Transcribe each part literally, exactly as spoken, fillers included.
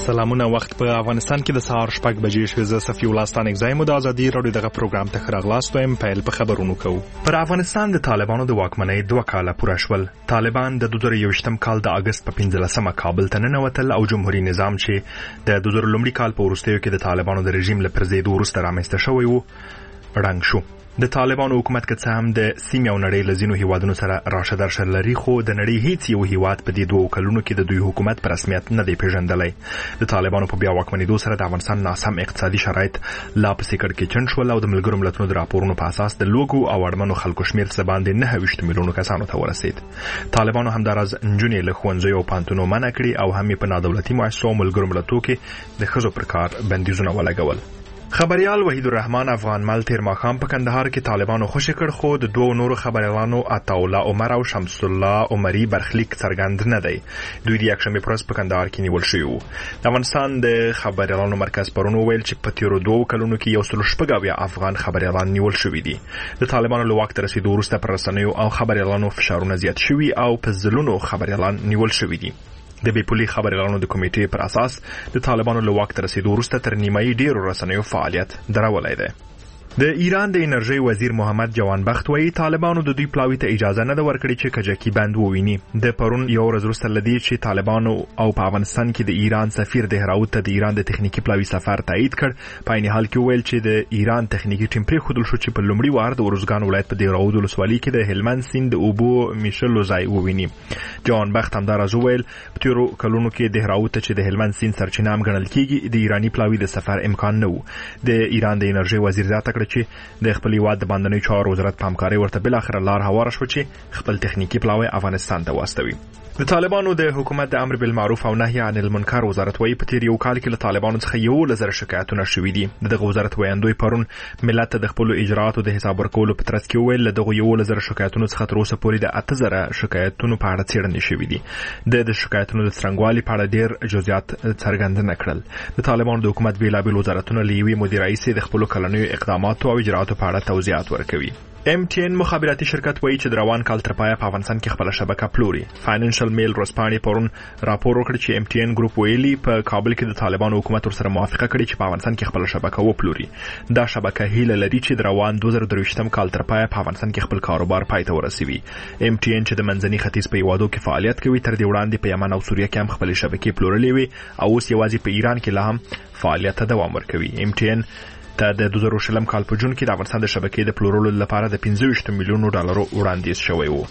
سلامونه. وخت په افغانستان کې د سهار شپږ بجې شوې. زه صفي الله ستانک زایم د ازادي رادیو دغه پروګرام ته راغلاست وایم. پیل په خبرونو کوو. پر افغانستان د طالبانو د واکمنۍ دوه کاله پوره شول. طالبان د دوه زره یوویشتم کال د اگست په پنځلسمه کابل ته ننوتل او جمهوریت نظام چې د دوه زره لومړي کال په وروستیو کې د طالبانو د رژیم له پرځېدو وروسته رامنځته شوی و رنګ شو. د طالبانو حکومت که څه هم د سیمې او نړۍ له ځینو هیوادونو سره راشه درشه لري، خو د نړۍ هیڅ یو هیواد په دې دوه کلونو کې د دوی حکومت په رسمیت نه دی پیژندلی. د طالبانو په بیا واکمنېدو سره د افغانستان ناسم اقتصادي شرایط لا پسې کړکېچن شول او د ملګرو ملتونو د راپورونو په اساس د لوږو او اړمنو خلکو شمېر څه باندې نهه ویشت میلیونو کسانو ته ورسېد. طالبانو همداراز نجونې له ښوونځیو او پوهنتونونو منع کړي او هم یې په نادولتي مؤسسو او ملګرو ملتونو کې د ښځو پر کار بندیزونه ولګول. خبريال وحید الرحمن افغان مل تیر ماښام په کندهار کې طالبانو خوشی کړ، خو د دوه نورو خبريالانو عطاالله عمر او شمس الله عمري برخلیک څرګند نه دی. دوی د یکشنبې پر ورځ په کندهار کې نیول شوي وو. د افغانستان د خبريالانو مرکز پرون وویل چې په تیرو دوه کلونو کې یو سل شپږ اویا افغان خبريالان نیول شوي دي. د طالبانو له واک ته رسیدو وروسته پر رسنیو او خبريالانو فشارونه زیات شوي او په ځلونو خبريالان نیول شوي دي. د بیپولي خبريالانو د کمیټې پر اساس د طالبانو له واک ته رسیدو وروسته تر نیمایي ډیرو رسنیو فعالیت درولای دی. د ایران د انرژي وزیر محمد جوانبخت وایي طالبانو د دوی پلاوي ته اجازه نه ده ورکړې چې کجکي بند وویني. د پرون یو ورځ وروسته لدی چې طالبانو او په افغانستان کې د ایران سفیر دهراوت ته د ایران د تخنیکی پلاوي سفر تایید کړ. په عین حال کې ویل چې د ایران تخنیکی ټیم پرې خودل شو چې په لومړي وار د ورزګان ولایت په دهراوت ولسوالۍ کې د هلمند سیند د اوبو میشلو ځای وویني. جوانبخت همداراز ویل په تیرو کلونو کې دهراوت چې د هلمند سیند سرچینه هم ګڼل کیږي د ایرانی پلاوي د سفر امکان نه وو. د ایران د انرژي وزیر زیاته کړ چې د خپل هیواد د باندنۍ چارو وزارت په همکارۍ ورته بل اخر لار هواره شو چې خپل تخنیکی پلاوی افغانستان ته واستوي. د طالبانو د حکومت د امر بالمعروف او نهي عن المنکر وزارت وایي په تیر یو کال کې له طالبانو څخه یو لزر شکایتونه شوي دي. دغه وزارت وایندوی پرون ملت ته د خپل اجراءاتو د حساب ورکولو په ترڅ کې ویل دغه یو لزر شکایتونو څخه تر اوسه پورې د اته زره شکایتونو په اړه څېړنې شوي دي. د د شکایتونو د څرنګوالي په اړه ډېر جزئیات څرګند نه کړل. د طالبانو د حکومت بیلابیل وزارتونه له یوې مدیر رئیس د خپل کلنیو اقداماتو او اجراءاتو په اړه توضیحات ورکوي. ام ټي ان مخابراتي شرکت وایي چې د روان کال تر پایه په افغانستان کې خپل شبکه پلوري. فاینانشل میل ورځپاڼې پرون راپور وکړ چې ام ټي ان ګروپ ویلي په کابل کې د طالبانو حکومت ورسره موافقه کړې چې په افغانستان کې خپل شبکه وپلوري. دا شبکه هیله لري چې د روان دوه زره درویشتم کال تر پایه په افغانستان کې خپل کاروبار پای ته ورسوي. ام ټي ان چې د منځني ختیځ په هیوادو کې فعالیت کوي تر دې وړاندې په یمن او سوریه کې هم خپل شبکې پلورلې وي او اوس یوازې په ایران کې لا هم فعالیت ته دوام ورکوي. ام ټي ان ته د دوه زره شلم کال په جون کې د افغانستان د شبکې د پلورلو لپاره د پنځه ویشت میلیونو ډالرو وړاندیز شوی و.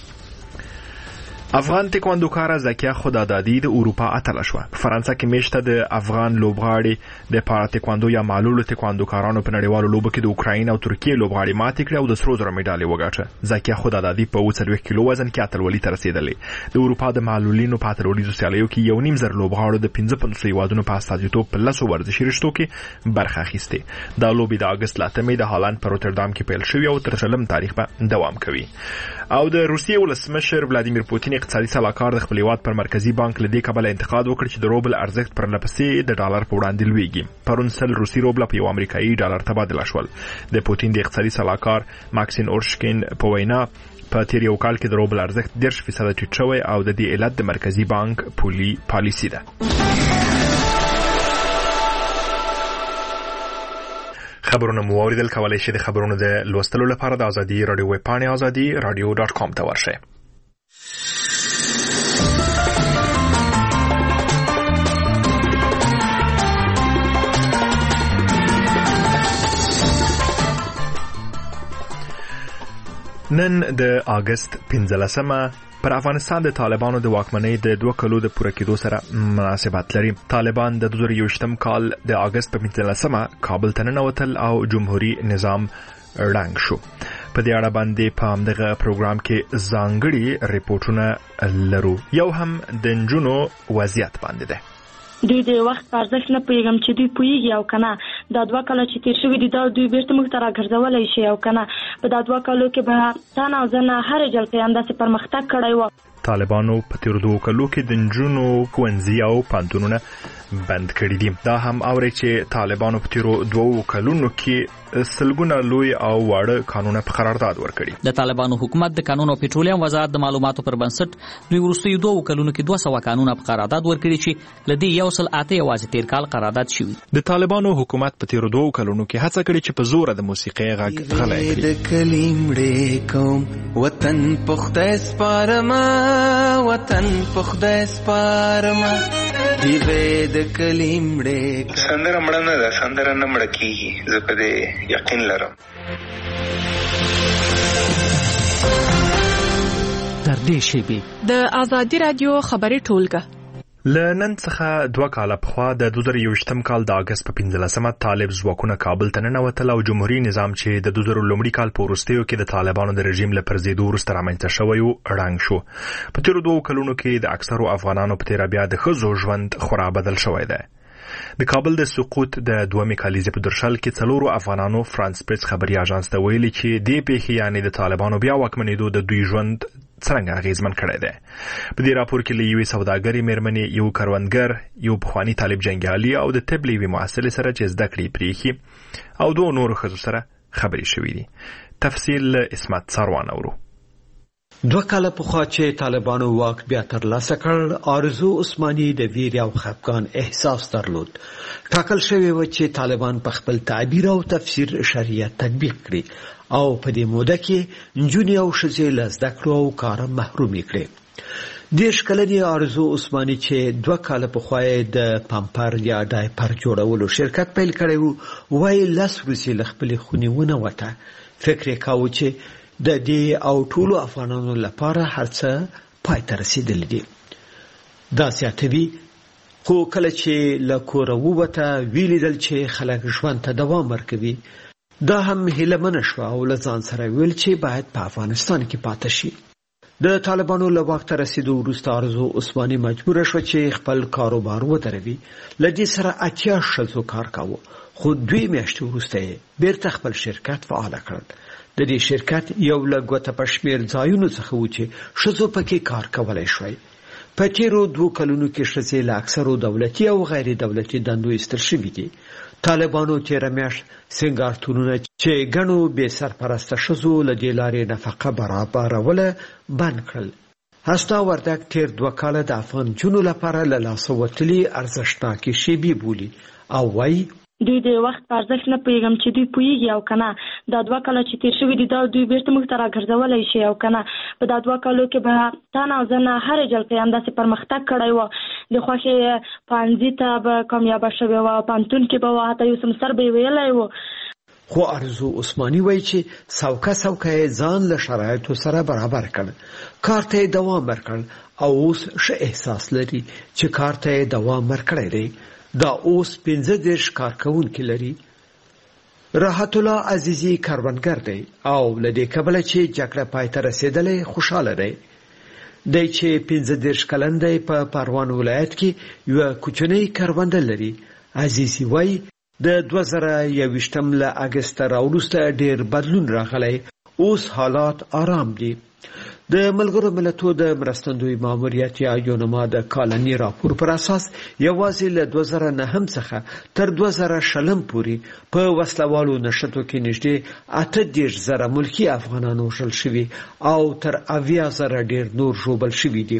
افغان تکواندوکاره زکیه خدادادی د اروپا اتله شوه. په فرانسه کې میشته د افغان لوبغاړي د پارا تکواندو یا معلولو تکواندوکارانو په نړیوالو لوبو کې د اوکراین او ترکیې لوبغاړي ماتې کړې او د سرو زرو میډالۍ وګټه. زکیه خدادادی په اووه څلوېښت کیلو وزن کې اتلولۍ ته رسېدلې. د اروپا د معلولینو په اتلولیزو سیالیو کې یو نیم زر لوبغاړو د پنځه پنځوس هیوادونو په استازیتوب په لسو ورزشي رشتو کې برخه اخیستې. دا لوبې د اګست له اتمې د هالند په روتردام کې پیل شوې او تر شلم تاریخ به دوام کوي. او د روسیې ولسمشر ولادیمیر پوتین اقتصادي سلاکار د خپل هیواد پر مرکزی بانک له دې کبله انتقاد وکړ چې د روبل ارزښت پر لپسې د ډالر په وړاندې لویږي. پرون سل روسي روبل په یو امریکایي ډالر تبادله شول. د پوتین د اقتصادي سلاکار ماکسین اورشکین په وینا په تیر یو کال کې د روبل ارزښت دېرش فیصده ټیټ شوی او د دې علت د مرکزی بانک پولي پالیسي ده. خبرونه مو اوریدل. کولای شئ د خبرونو د لوستلو لپاره د ازادي رادیو ویب پاڼې ازادي رادیو ډاټ کام ته ورشئ. نن د اگست پنځلسمه پر افغانستان د طالبانو د واکمنۍ د دوه کلو د پوره کېدو سره مناسبت لري. طالبان د دوه زره یوویشتم کال د اگست په پنځلسمه کابل ته ننوتل او جمهوریت نظام رنګ شو. په دې اړه باندې په همدغه پروګرام کې ځانګړي ریپورټونه لرو. یو هم د نجونو وضعیت باندې ده. دوی د وخت په ارزښت نه پوهېږم چې دوی پوهېږي او که نه دا دوه کاله چې تېر شوي دي دا دوی بېرته موږ ته راګرځولی شي او که نه په دا دوه کالو کې به تن او زه نه هرې جلسې همداسې پرمختګ کړی و. طالبانو په تیر دوه کلو کې د نجونو ښوونځي او پوهنتونونه بند کړي دي. دا هم اوري چې طالبانو په تیر دوه کلونو کې سلګونه لوی او واړه قانونه په قرارداد ورکړي. د طالبانو حکومت د قانون او پټرولیم وزارت د معلوماتو پر بنسټ دوی وروستیو دوه کلونو کې دوه سوه قانونه په قرارداد ورکړي چې لدی یو سل اته یوازې تیر کال قرارداد شوی. د طالبانو حکومت په تیر دوه کلونو کې هڅه کړې چې په زور د موسیقي غږ غلی کړي. د کلیمړې کوم وطن پخته سپارما وطن پخته سپارما دی د کلیمړې سندره مړه نه ده، سندره نه مړه کیږي، زه په دې یقین لرم. تر دې شیبې د آزادي رادیو خبري ټولګه له نن څخه دوه کاله پخوا د دوه زره یوویشتم کال د اګست په پنځلسمه طالب ځواکونه کابل ته ننوتل او جمهوریت نظام چې د دوه زره لومړي کال په وروستیو کې د طالبانو د رژیم له پرځېدو وروسته رامنځته شوی و ړنګ شو. په تېرو دوو کلونو کې د اکثرو افغانانو په تېره بیا د ښځو ژوند خورا بدل شوی دی. د کابل د سقوط د دومې کالیزې په درشل کې څلورو افغانانو فرانس پریس خبري اژانس ته ویلي چې دې پیښې یعنې د طالبانو بیا واکمنېدو د دوی ژوند څرنګه اغیزمن کړی دی. په دې راپور کې له یوې سوداګرې مېرمنې، یو کروندګر، یو پخواني طالب جنګیالي او د طب له یوې محصلې سره چې زده کړې پرېښي او دوو نورو ښځو سره خبرې شوې دي. تفصیل له اسمت ساروان اورو. دوه کاله پخوا چې طالبانو واک بیا ترلاسه کړ، آرزو عثماني د ویر او خفګان احساس درلود. ټاکل شوی و چې طالبان په خپل تعبیر او تفسیر شریعت تطبیق کړي او په دې موده کې نجونې او ښځې له زده کړو او کاره محرومې کړي. دېرش کلنې آرزو عثماني چې دوه کاله پخوا د پامپر یا ډایپر جوړولو شرکت پیل کړی و، وایي لس ورځې له خپلې خونې ونوته. فکر یې کاوه چې د دې او ټولو افغانانو لپاره هر څه پای ته رسیدلی دي. دا زیاتوي، خو کله چې له کوره ووته ویلیدل چې خلک ژوند ته دوام ورکوي. دا هم هیله شوه او له ځان سره ویل چې باید په افغانستان کې پاتې شي. د طالبانو له واک ته رسیدو وروسته آرزو عثماني مجبوره شوه چې خپل کاروبار ودروي. له دې سره اتیا ښځو کار کاوه، خو دوی میاشتې وروسته یې بیرته خپل شرکت فعاله کړ. د دې شرکت یو له ګوته په شمېر ځایونو څخه و چې ښځو پکې کار کولی شوی. په تېرو دوو کلونو کې ښځې له اکثرو دولتي او غیر دولتي دندو ایستل شوي دي. طالبانو تېره میاشت سینګارتونونه چې ګڼو بې سرپرسته ښځو له دې لارې نفقه برابروله بند کړل. هستا وردګ تېر دوه کاله د افغان نجونو لپاره له لاسه وتلي ارزښتناکې شیبې بولي او وایي دوی د وخت په ارزښت نه پوهېږم چې دوی پوهېږي او که نه دا دوه کاله چې تېر شوي دي دا دوی بیرته موږ ته راګرځولی شي او که نه په دا دوه کالو کې به تا نه او زه نه هرې جلقې همداسې پرمختګ کړی و. د خوښې پوهنځي ته به کامیابه شوې وه، پوهنتون کې به وه، حتی یو سمستر به یې ویلی و. خو آرزو عثماني وایي چې سوکه سوکه یې ځان له شرایطو سره برابر کړ، کار ته یې دوام ورکړ او اوس ښه احساس لري چې کار ته یې دوام ورکړی دی. دا اوس پنځه دېرش کارکوونکي لري. راحت الله عزیزي کروندګر دی او له دې کبله چې جګړه پای ته رسېدلې خوشحاله دی. دی چې پنځه دېرش کلن دی په پروان ولایت کې یوه کوچنۍ کرونده لري. عزیزي وایي د دوه زره یوویشتم له اګسته راوروسته ډېر بدلون راغلی، اوس حالات آرام دي. د ملګرو ملتونو د مرستندوی ماموریت یا یونما د کالني راپور پر اساس یوازې له دوه زره نهم څخه تر دوه زره شلم پورې په وسلوالو نشټو کې نږدې اته دېرش زره ملکي افغانان وژل شوي او تر اویا زره ډېر نور ژوبل شوي دي.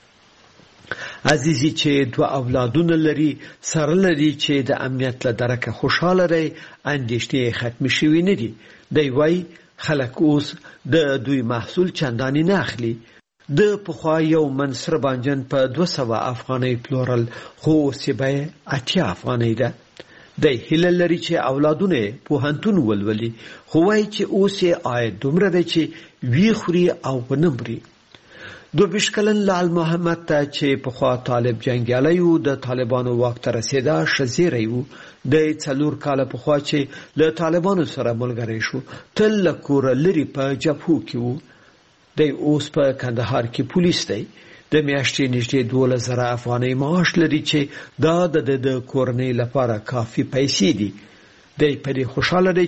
عزیزي چې دوه اولادونه لري سره لري چې د امنیت له درکه خوشحاله دی، اندېښنې ختمې شوي نه دي. دی وایي خلک اوس د دوی محصول چندانې نه اخلي. د پخوا یو من سره بانجن په دوه سوه افغانۍ پلورل، خو اوس یې بیه اتیا افغانۍ ده. دی هیله لري چې اولادونه یې پوهنتون ولولي، خو وایي چې اوس یې عاید دومره دی چې وی خوري او ونه مري. دوه ویشت کلن لال محمد ته چې پخوا طالب جنګیالی و، د طالبانو واک ته رسېده ښځیری و. د څلور کاله پخوا چې له طالبانو سره ملګری شو، تل له کوره لرې په جبهو کې و. دی اوس په کندهار کې پولیس دی. د میاشتې نږدې دولس زره افغانۍ معاش لري چې دا د د کورنۍ لپاره کافي پیسې دي. دی په دې خوشحاله دی چې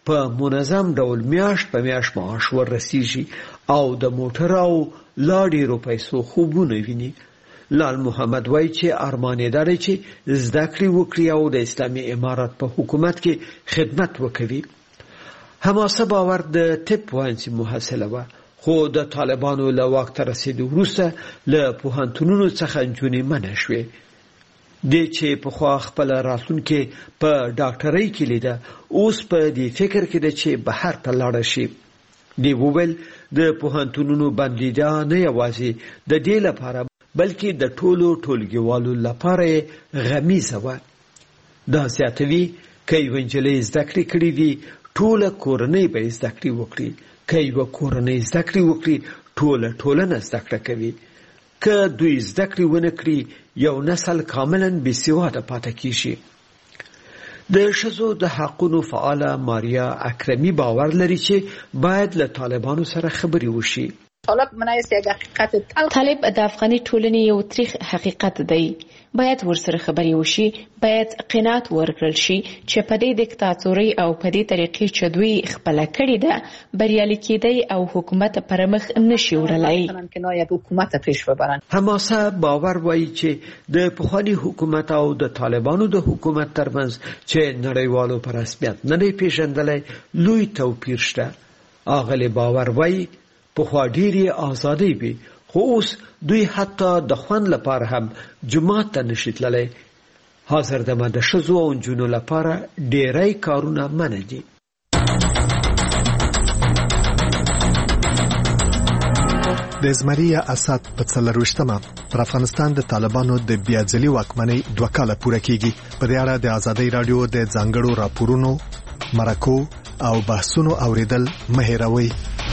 په منظم ډول میاشت په میاشت معاش وررسیږي او د موټر او لا ډیرو پیسو خوبونه ویني. لال محمد وایي چې ارمان یې دا دی چې زده کړې وکړي او د اسلامي امارت په حکومت کې خدمت وکړي. حماسه باور د طب پوهنځي محصله وه، خو د طالبانو له واک ته رسېدو وروسته له پوهنتونونو څخه نجونې منع شوې. دی چې پخوا خپله راتلونکې په ډاکټرۍ کې لیده، اوس په دې فکر کې ده چې بهر ته لاړه شي. دی وویل د پوهنتونونو بندیدا نه یوازې د دې لپاره بلکې د ټولو ټولګیوالو لپاره غمیزه وه. دا زیاتوي که یوه نجلۍ زده کړې کړې وي ټوله کورنۍ به زده کړې وکړي، که یوه کورنۍ زده کړې وکړي ټوله ټولنه زده کړه کوي. که دوی زده کړې ونه کړي یو نسل کاملا بې سواده پاتې کیږي. د ښځو د حقونو فعاله ماریا اکرمي باور لري چې باید له طالبانو سره خبرې وشي. طالب منایست یک حقیقت طالب د افغاني ټولنې یو تریخ حقیقت دی. باید ورسره خبرې وشي، باید قناعت ورکړل شي چې په دې دیکتاتورۍ او په دې طریقې چې دوی خپله کړې ده بریالي کېدی او حکومت پر مخ نشي وړلی. حماسه باور وایي چې د پخواني حکومت او د طالبانو د حکومت ترمنځ چې نړیوالو په رسمیت نه دی پیژندلی لوی توپیر شته. اغلې باور وایي پخوا ډېرې ازادۍ وي، خو اوس دوی حتی د خوند لپاره هم جومات ته نشي تللی. حاضر دمه د ښځو او نجونو لپاره ډېری کارونه منع دي. د زمري اسد په څلرویشتمه پر افغانستان د طالبانو د بیا ځلي واکمنۍ دوه کاله پوره کیږي. په دې اړه د ازادۍ رادیو د ځانګړو راپورونو، مرکو او بحثونو اوریدل مه هېروئ.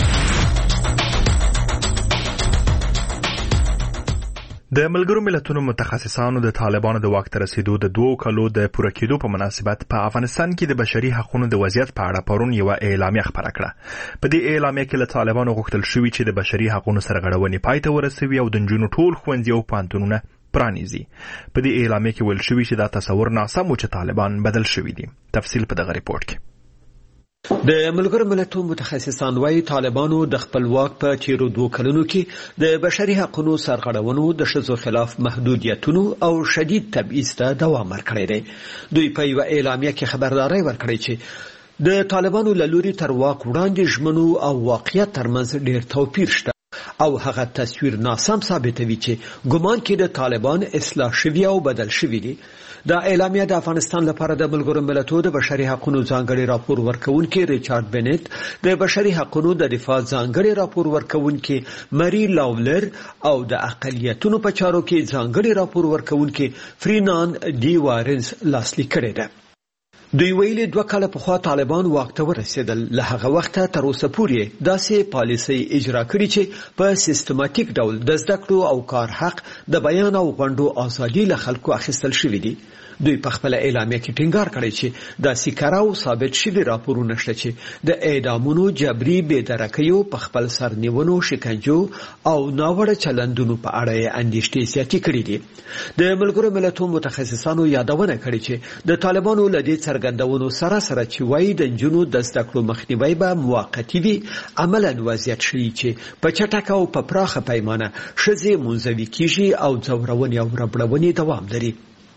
د ملګرو ملتونو متخصصانو د طالبانو د واک ته رسیدو د دوو کالو د پوره کېدو په مناسبت په افغانستان کې د بشري حقوقو د وضعیت په اړه پرون یوه اعلامیه خپره کړه. په دې اعلامیه کې له طالبانو غوښتل شوي چې د بشري حقوقو سرغړونې پای ته ورسوي او د نجونو ټول ښوونځي او پوهنتونونه پرانیزي. په دې اعلامیه کې ویل شوي چې دا تصور ناسم و چې طالبان بدل شوي دي. تفصیل په دغه ریپورت کې. د ملګرو ملتونو متخصصان وايي طالبانو د خپل واک په تیرو دوه کلونو کې د بشري حقوقو سرغړونو، د ښځو خلاف محدودیتونو او شدید تبعیض ته دوام ورکړی دی. دوی په یوه اعلامیه کې خبرداری ورکړی چې د طالبانو له لوري تر واک وړاندې ژمنو او واقعیت ترمنځ ډېر توپیر شته او هغه تصویر ناسم ثابتوي چې ګمان کې د طالبان اصلاح شوي او بدل شوي دي. دا اعلامیه د افغانستان لپاره د ملګرو ملتونو د بشري حقوقو ځانګړي راپور ورکونکي ریچارډ بنت، د بشري حقوقو د دفاع ځانګړي راپور ورکونکي مری لاولر او د اقلیتونو په چارو کې ځانګړي راپور ورکونکي فرینان ډي وارنز لاسلیک کړی ده. دوی ویلي دوه کاله پخوا طالبان واک ته ورسېدل. له هغه وخته تر اوسه پورې داسې پالیسۍ اجرا کړي چې په سیستماتیک ډول د زده کړو او کار حق، د بیان او غونډو ازادي له خلکو اخیستل شوي دي. دوی په خپل اعلامیه کې ټینګار کړی چې د سکاره او ثابت شوي راپورونه شته چې د اعدامونو، جبري بېدرکیو، په خپل سر نیونو، شکنجو او ناوړه چلندونو په اړه یې اندېښنې زیاتې کړې دي. د ملګرو ملتونو متخصصانو یادونه کړې چې د طالبانو له دې څرګندونو سره سره چې وایي د نجونو د زده کړو مخنیوی به موقتي وي، عملاً وضعیت ښیي چې په چټکه او په پراخه پیمانه ښځې منزوي کیږي او ځورونې او ربړونې دوام لري.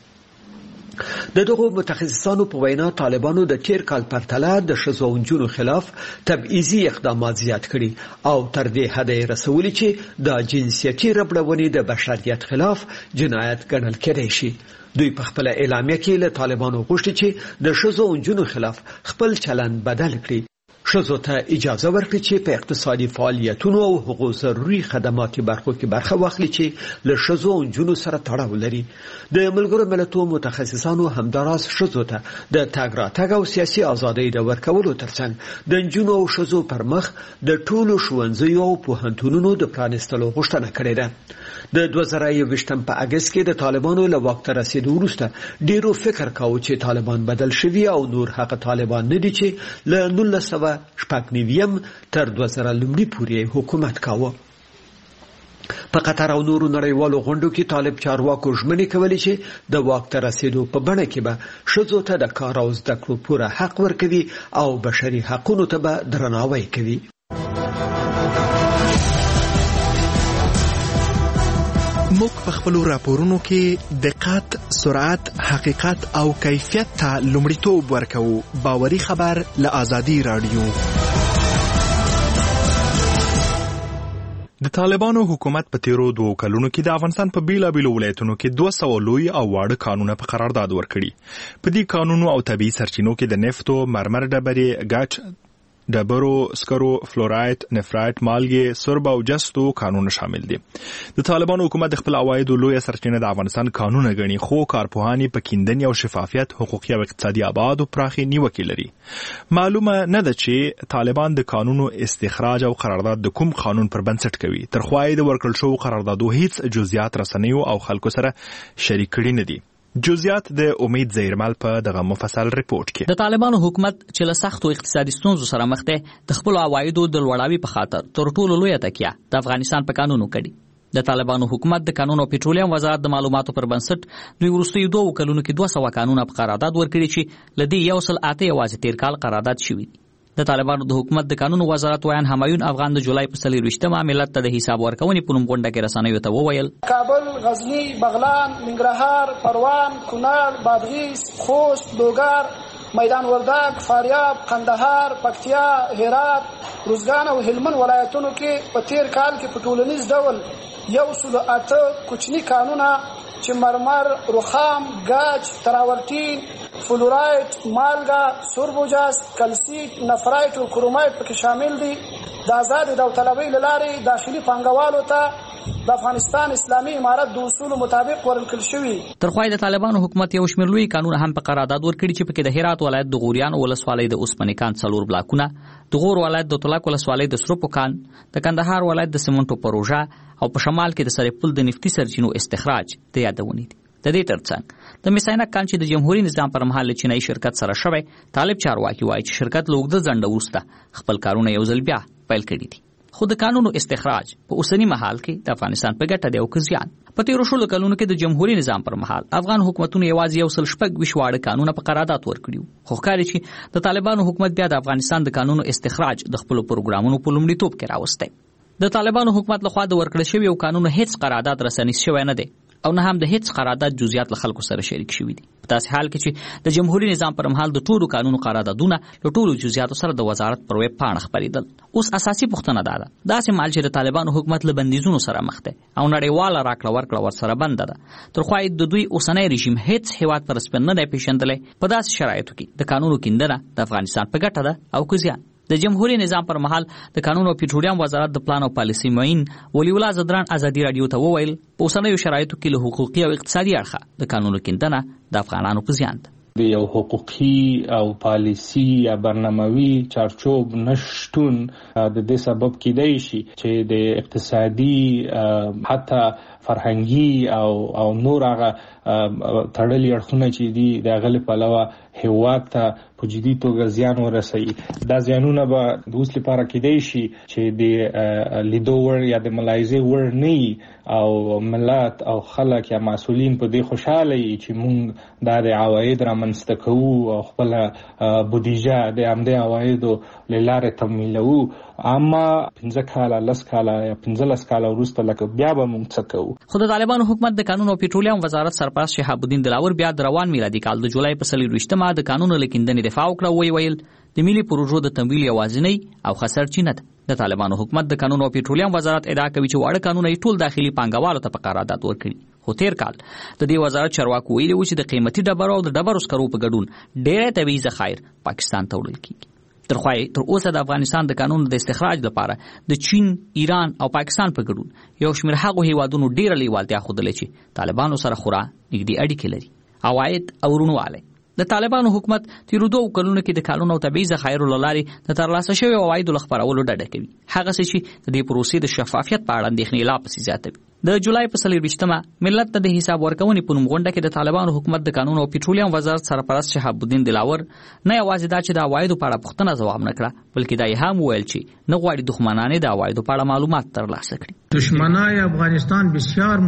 د دغو متخصصانو په وینا طالبانو د تیر کال پرتله د ښځو او نجونو خلاف تبعیضي اقدامات زیات کړي او تر دې حده یې رسولي چې د جنسیتي ربړونې د بشریت خلاف جنایت ګڼل کېدای شي. دوی په خپل اعلامیه کې له طالبانو غوښتي چې د ښځو او نجونو خلاف خپل چلند بدل کړي، ښځو ته اجازه ورکړي چې په اقتصادي فعالیتونو او حقوقو ضروري خدماتي برخو کې برخه واخلي چې له ښځو او نجونو سره تړاو لري. د ملګرو ملتونو متخصصانو همداراز ښځو ته د تګ راتګ او سیاسي ازادۍ د ورکولو ترڅنګ د نجونو او ښځو پر مخ د ټولو ښوونځیو او پوهنتونونو د پرانیستلو غوښتنه کړې ده. د دوه زره یوویشتم په اګست کې د طالبانو له واک ته رسېدو وروسته ډېرو فکر کاوه چې طالبان بدل شوي او نور هغه طالبان نه دي چې له نولس سوه شپږ نوي تر دوه زره لومړي پورې حکومت کاوه. په قطر او نورو نړیوالو غونډو کې طالب چارواکو ژمنې کولې چې د واک ته رسیدو په بڼه کې به ښځو ته د کار او زده کړو پوره حق ورکوي او بشري حقونو ته به درناوی کوي. موږ په خپلو راپورونو کې دقت، سرعت، حقیقت او کیفیت ته لومړیتوب ورکوو. باوري خبر له آزادي رادیو. د طالبانو حکومت په تیرو دوو کلونو کې د افغانستان په بیلابیلو ولایتونو کې دوه سوه لوی او واړه کانونه په قرارداد ورکړي. په دې کانونو او طبیعي سرچینو کې د نفتو، مرمر ډبرې، ګچ، ډبرو، سکرو، فلورایت، نفرایت، مالګې، سرب او جستو کانونه شامل دي. د طالبانو حکومت د خپل عوایدو لویه سرچینه د افغانستان کانونه ګڼي، خو کارپوهان په کیندنې او شفافیت، حقوقي او اقتصادي ابعاد او پراخې نیوکې لري. معلومه نه ده چې طالبان د کانونو استخراج او قرارداد د کوم قانون پر بنسټ کوي. تر خوا یې د ورکړل شوو قراردادو هیڅ جزئیات رسنیو او خلکو سره شریک کړي نه دي. جزئیات د امید زیرمل په دغه مفصل ریپورت کې. د طالبانو حکومت چې له سختو اقتصادي ستونزو سره مخ دی، د خپل عوایدو د لوړاوي په خاطر تر ټولو لویه تکیه د افغانستان په قانونو کړي. د طالبانو حکومت د قانون او پټرولیم وزارت د معلوماتو پر بنسټ دوی وروستیو دوه کلونو کې دوه سوه قانونه په قرارداد ورکړي چې لدی یو سل اته یوازې تیر کال قرارداد شوی دی. د طالبانو د حکومت د قانون وزارت ویان همایون افغان د جولای په څلورویشتمه ملت ته د حساب ورکونې په نوم غونډه کې رسنیو ته وویل: کابل، غزنی، بغلان، ننګرهار، پروان، کونړ، بادغیس، خوست، لوګر، میدان وردګ، فاریاب، قندهار، پکتیا، هرات، روزګان او هلمند ولایتونو کې په تیر کال کې په ټولنیز ډول یو سل اته کوچني قانونه چې مرمر، رخام، ګاج، تراورټین، فلورایت، مالګه، سوربوجاست، کلسیت، نفرایت او کرومایت پکې شامل دي. د آزاد داوطلبۍ له لارې داخلي پانګوالو ته د افغانستان اسلامي امارت د اصولو مطابق ورکړل شوي. تر خوا د طالبانو حکومت یو شمېر لوی قانون هم په قرارداد ورکړي چې پکې د هرات ولایت د غوریان ولسوالۍ د اوسپنې کان څلور بلاکونه، د غور ولایت د تولک ولسوالۍ د سروپو کان، د کندهار ولایت د سیمنټو پروژه او په شمال کې د سرپل د نفتي سرچینو استخراج د یادونې دي. د دې ترڅنګ د میساینا کان چې د جمهوریت نظام پر مهال چینایي شرکت سره شوی، طالب چارواکي وایي چې شرکت له اوږده ځنډه وروسته خپل کارونه یو ځل بیا پیل کړي دي. خو د قانونو استخراج په اوسنی مهال کې د افغانستان په ګټه دی او که زیان. په تیرو شلو کلونو کې د جمهوریت نظام پر مهال افغان حکومتونو یوازې یو سل شپږ ویشت واړه قانونه په قرارداد ورکړي، خو ښکاري چې د طالبانو حکومت بیا د افغانستان د قانونو استخراج د خپلو پروګرامونو په لومړیتوب کې راوستی. د طالبانو حکومت لخوا د ورکړل شویو قانونو هیڅ قرارداد رسنیز شوی نه دی او نه هم د هیڅ قرارداد جزئیات له خلکو سره شریک شوي دي. په داسې حال کې چې د جمهوریت نظام پر مهال د ټولو قانونو قراردادونه له ټولو جزئیاتو سره د وزارت پر ویب پاڼه خپرېدل. اوس اساسي پوښتنه دا ده، داسې مهال چې د طالبانو حکومت له بندیزونو سره مخ دی او نړیواله راکړه ورکړه ورسره بنده ده، تر خوا د دوی اوسنی رژیم هیڅ هیواد پر سپین نه دی پیژندلی. په داسې شرایطو کې د قانونو کیندنه د افغانستان په ګټه ده او که زیان. د جمهوریت نظام پر مهال د قانون او پټرولیم وزارت د پلان او پالیسي معین ولی الله زدران آزادي رادیو ته وویل په اوسنیو شرایطو کې له حقوقي او اقتصادي اړخه د قانونو کیندنه د افغانانو په زیان ده. د یو حقوقي او پالیسي یا برناموي چارچوب نشټون د دې سبب کېدای شي چې د اقتصادي حتی فرهنګي او او نور هغه تړلي اړخونه چې دي د هغه لپاره هیواد ته په جدي توګه زیان ورسوي. دا زیانونه به د اوس لپاره کېدای شي چې د لیدو وړ یا د ملاحظې وړ نه او ملت او خلک یا مسؤلین په دې خوشاله وي چې موږ دا د عواید رامنځته کوو او خپل بودیجه د همدې عوایدو له لارې تمویلوو، اما پنځه کاله لس کاله یا پنځلس کاله وروسته لکه بیا به موږ څه کوو. خو د طالبانو حکومت د قانون او پټرولیم وزارت سرپرست شهاب الدین دلاور بیا د روان میلادي کال د جولای په څلورویشتمه د قانون له کیندنې دفاع وکړه. وی ویل د ملي پروژو د تمویل یوازینی او خسرچینه ده. د طالبانو حکومت د قانون او پټرولیم وزارت ادعا کوي چې واړه قانون یې ټول داخلي پانګوالو ته په قرارداد ورکړي، خو تیر کال د دې وزارت چارواکو ویلي و چې د قیمتي ډبرو او د ډبرو سکرو په ګډون ډېر طبیعي ذخایر پاکستان ته وړل کیږي. تر خو تر اوسه د افغانستان د قانون د استخراج لپاره د چین، ایران او پاکستان په ګډون یو شمېر هغو هیوادونو ډېره لیوالتیا ښودلې چې طالبانو سره خورا نږدې اړیکې لري. عواید او ورونوالی د طالبانو حکومت تیرو دوو کلونو کې د کانونو او طبیعي ذخایرو له لارې د ترلاسه شویو عوایدو له خپرولو ډډه کوي، هغسې چې د دې پروسې د شفافیت په اړه اندېښنې لا پسې زیاتوي. د جولای په څلرویشتمه ملت ته د حساب ورکونې په نوم غونډه کې د طالبانو حکومت د قانون او پټرولیم وزارت سرپرست شهاب الدین دلاور نه یوازې دا چې د عوایدو په اړه پوښتنه ځواب نه کړه بلکې دا یې هم وویل چې نه غواړي دښمنان د عوایدو په اړه معلومات ترلاسه کړي. دشمنای افغانستان بسیار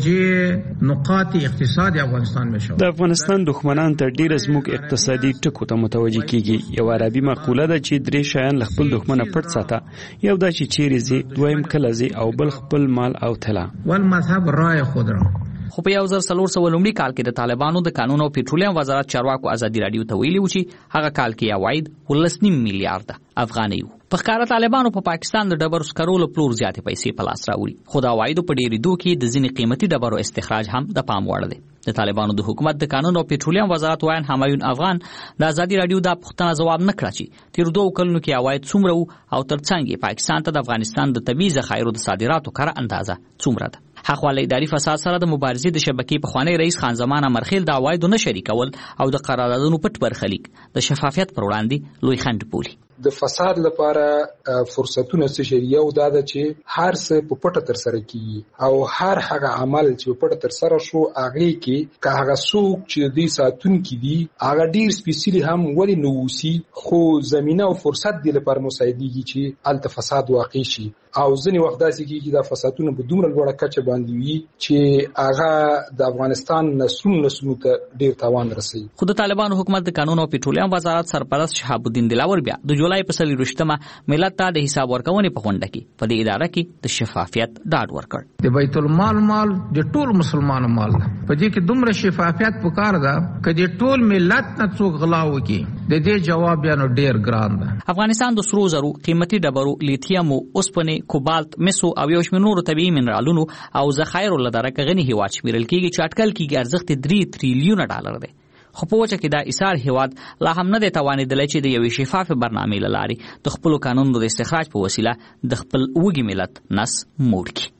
متوجه نقاط اقتصاد افغانستان میشو. د افغانستان دښمنان تر ډیره زموږ اقتصادي ټکو ته متوجه کیږي. یو عربي مقوله ده چې درې شیان له خپل دښمنه پټ ساته، یو دا چې چیرې زی، دویم کله زی او بل خپل مال او طلا. والمذهب رای خود را. خو په یو زر څلور سوه لومړي کال کې د طالبانو د قانون او پټرولیم وزارت چارواکو ازادي راډیو ته ویلي و چې هغه کال کې عواید ولس نیم میلیارډ افغانۍ وو. په ښکاره طالبانو په پا پاکستان د ډبرو سکرو له پلور زیاتې پیسې په لاس راوړي، خو د عوایدو په ډېرېدو کې د ځینې قیمتي ډبرو استخراج هم د پام وړ دی. د طالبانو د حکومت د قانون او پټرولیم وزارت وایي همایون افغان د ازادي راډیو دا پوښتنه ځواب نه کړه چې تیر دوه کلونو کې عواید څومره وو او ترڅنګ یې پاکستان ته د افغانستان د طبیعي ذخایرو د صادراتو کره اندازه څومره ده. حقواله اداري فساد سره د مبارزې د شبکې پخوانی رئیس خان زمان امرخیل د عوایدو نه شریکول او د قراردادونو پټ برخلیک د شفافیت پر وړاندې لوی خنډ بولي. د فساد لپاره فرصتونه څه شي؟ یو دا ده چې هر څه په پټه تر سره کیږي او هر هغه عمل چې په پټه تر سره شو هغه کې که هغه څوک چې د ساتونکو دي هغه ډیر سپیشلی هم ولی نووسی، خو زمينه او فرصت دی لپاره مساعدېږي چې الته فساد واقع شي. او ځنې وخت داسې کېږي دا فسادونه په دومره لوړه کچه باندې وي چې هغه د افغانستان نسلونو نسلونو ته ډیر تاوان رسوي. خو د طالبانو حکومت د قانون او پټرولیم وزارت سرپرست شهاب الدین دلاور بیا د جولای په څلرویشتمه ملت ته د حساب ورکونې په غونډه کې په دې اداره کې د شفافیت ډاډ ورکړ. د بیت المال مال د ټول مسلمانانو مال په دې کې دومره شفافیت پکار ده چې د ټول ملت نه څوک غلا وکړي. د دې جواب یانو ډیر ګران ده. افغانستان د سرو زرو، قیمتي ډبرو، لیتیم، اوسپنې، کوبالت، مسو او یو شمېر نورو طبیعي منرالونو او ذخایرو له درکه غني هیواد شمیرل کېږي چې اټکل کېږي ارزښت درې تریلیونه ډالر دی. خو په وجه کې دا ایثار هیواد لا هم نه دی توانېدلی چې د یوې شفافې برنامې له لارې د خپلو قانونونو د استخراج په وسیله د خپل وږي ملت نس موړ کړي.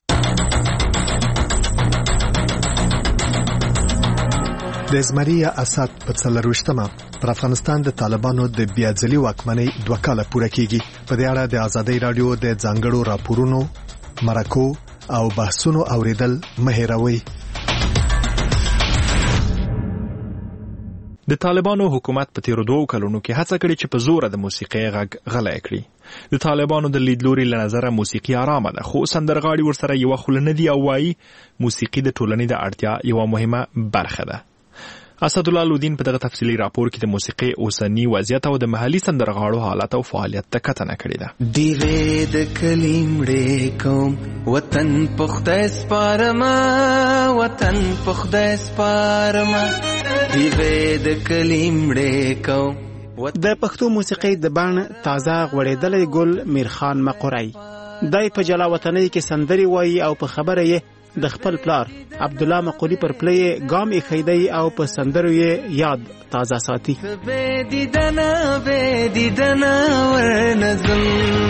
د زمري اسد په څلرویشتمه پر افغانستان د طالبانو د بیا ځلي واکمنۍ دوه کاله پوره کیږي. په دې اړه د ازادي رادیو د ځانګړو راپورونو، مرکو او بحثونو اوریدل مه هېروئ. د طالبانو حکومت په تیرو دوه کلونو کې هڅه کړې چې په زور د موسیقي غږ غلی کړي. د طالبانو د لیدلوري له نظره موسیقي آرامه ده، خو سندرغاړي ورسره یو خوله نه دي او وایي موسیقي د ټولنې د اړتیا یو مهمه برخه ده. اسد الله لودین په دغه تفصیلی راپور کې د موسیقي اوسنی وضعیت او د محلي سندرغاړو حالت او فعالیت ته کتنه کړې ده. دیوې د کلیمړې کوم وطن پخته سپارما، وطن پخته سپارما، دیوې د کلیمړې کوم. د پښتو موسیقي د بڼ تازه غوړېدلې ګل میرخان مقورای دای په جلا وطنۍ کې سندري وایي او په خبره یې د خپل پلار عبدالله مقولی پر پلی ګام یې خیدی او په سندرو یې یاد تازه ساتي. به دیدنا به دیدنا ورنظم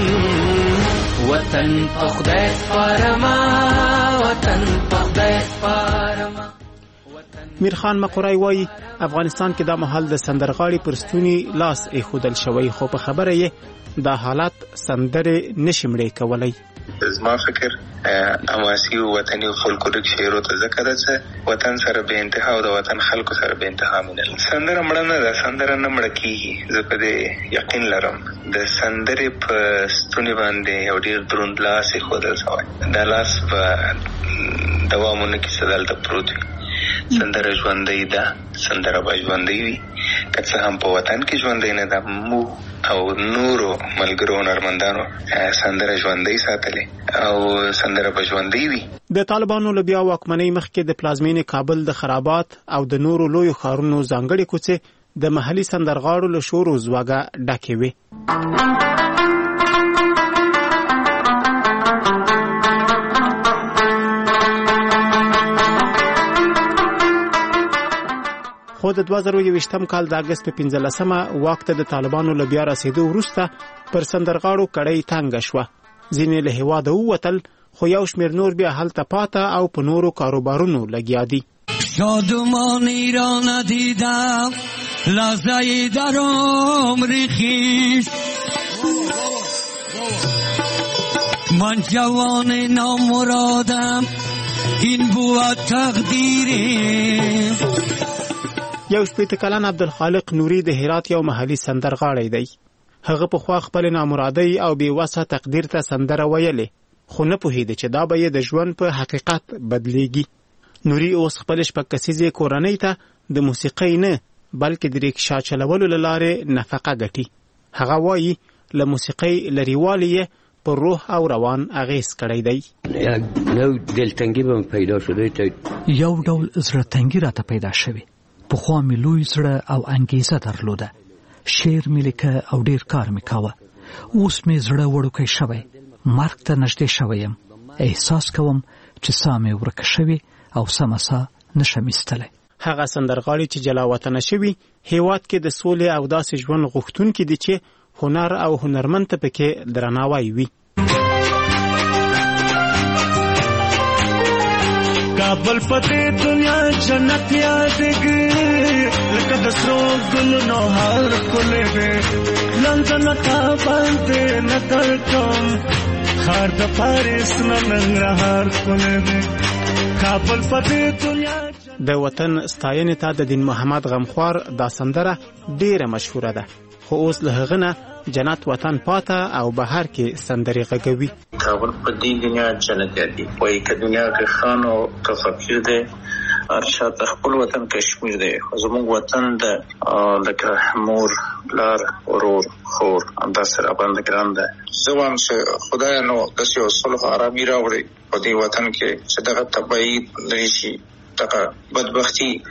وطن په خدای سپارما، وطن په خدای سپارما. میرخان مقورای وایي افغانستان کې دا مهال د سندرغاړي پر ستوني لاس ایښودل شوی، خو په خبره یې دا حالات سندرې نشي مړې کولی. زما فکر اماسی و وطنی و فولکلوریک شعرو ته ذکر ده وطن سره به انتها او د وطن خلکو سره به انتها مینل. سندره مړه نه ده، سندره نه مړه کیږي. زه په دې یقین لرم د سندرې په ستوني باندې یو ډیر دروند لاس ایښودل شوی. دا لاس په دوامونه کې څه دلته پروت وي. سندره ژوندۍ ده، سندره به ژوندۍ وي، که څه هم په وطن کې ژوندۍ نه ده. مو او نورو ملګرو هنرمندانو سندره ژوندۍ ساتلې او سندره به ژوندۍ وي. د طالبانو له بیا واکمنۍ مخکې د پلازمینې کابل د خرابات او د نورو لویو ښارونو ځانګړې کوڅې د محلي سندرغاړو له شور و زوږه ډکې وې. خو د دوه زره یوویشتم کال د اګست په پنځلسمه واک ته د طالبانو له بیا رسېدو وروسته پر سندرغاړو کړۍ تنګه شوه. ځینې له هېواده ووتل، خو یو شمېر نور بیا هلته پاته او په نورو کاروبارونو لګیا دي. شادمانی را ندیدم لحظه‌ای در عمر خویش، من جوان نامرادم این بود تقدیره. یو شپېته کلن عبدالخالق نوري د هرات یو محلي سندرغاړی دی. هغه په خوا خپل نامرادۍ او بې وسه تقدیر ته سندره ویلې، خو نه پوهېده چې دا به یې د ژوند په حقیقت بدلیږي. نوري اوس خپل شپږ کسیزې کورنۍ ته د موسیقۍ نه بلکې د ریکشا چلولو له لارې نفقه ګټي. هغه وایي له موسیقۍ لرېوالی یې پر روح او روان اغېز کړی دی. یو دلتنګي به پیدا شوی، یو ډول زړه تنګي راته پیدا شوی. پخوا مې لوی زړه او انګیزه درلوده، شعر مې لیکه او ډېر کار مې کاوه. اوس مې زړه وړوکی شوی، مرګ ته نږدې شوی یم. احساس کوم چې ساه مې ورکه شوې او سمه ساه نشم ایستلی. هغه سندرغاړي چې جلا وطنه شوي هیواد کې د سولې او داسې ژوند غوښتونکي دي چې هنر او هنرمند ته پکې درناوی وي. کابل پدې دنیا جنت یادګي لکه د سرو ګلونو هر کولې لندن ته باندې نظر کوم خار د پاریس ننګرهار کولې کابل پدې دنیا. د وطن ستاینې ته د دین محمد غمخوار دا سندره ډیره مشهوره ده، خو اوس له هغه نه جنت وطن پاته او بهر کې سندرې غږوي. کابل په دې دنیا جنت دی، وایي که دنیا کې خان او که فقیر دی، هر چا ته خپل وطن کشمیر دی. زموږ وطن د لکه مور پلار ورور خور همداسې راباندې ګران ده. زه وایم چې خدای نو داسې یو صلح ارامي راوړي په دې وطن کې چې دغه تبعید لرې شي، دغه بدبختي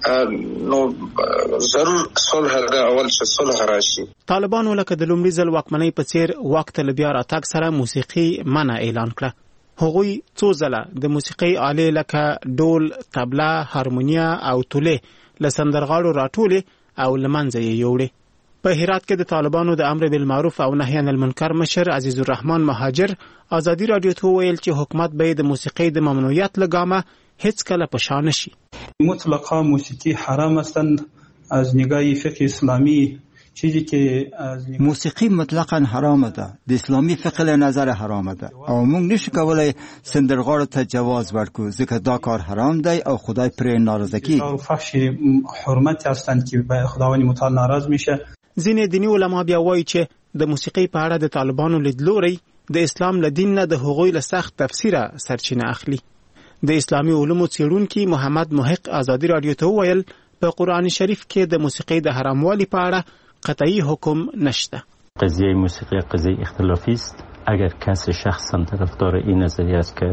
نو ضرور صلح ده، اول چې صلح راشي. طالبانو لکه د لومړي ځل واکمنۍ په څیر واک ته له بیا راتګ سره موسیقي منع اعلان کړه. هغوی څو ځله د موسیقۍ آلې لکه ډول، طبله، هارمونیا او تولې له سندرغاړو راټولې او له منځه یې یوړې. په هرات کې د طالبانو د امر بالمعروف او نهي عن المنکر مشر عزیز الرحمن مهاجر ازادي رادیو ته ویل چې حکومت به د موسیقۍ د ممنوعیت له ګامه هیڅ کله په شا نشي. مطلقا موسیقی حرام هستند از نگاه فقه اسلامی. چیزی که از موسیقی مطلقا حرام ده، د اسلامي فقه له نظر حرام ده او موږ نشو کولای سندرغاړو ته جواز ورکړو ځکه دا کار حرام دی او خدای پرې ناراضه کیږي. او فحش حرمت هستند که به خداوند متعال ناراض میشه. ځینې دیني علما بیا وایي چې د موسیقۍ په اړه د طالبانو لیدلوري د اسلام له دین نه د هغوی له سخت تفسیره سرچینه اخلي. د اسلامي علومو څېړونکي محمد محق ازادي رادیو ته وویل په قرآن شریف کې د موسیقۍ د حراموالي په اړه قطعی حکم نشته. قضیه موسیقی قضیه اختلافی است. اگر کسی شخصا طرفدار این نظریه است که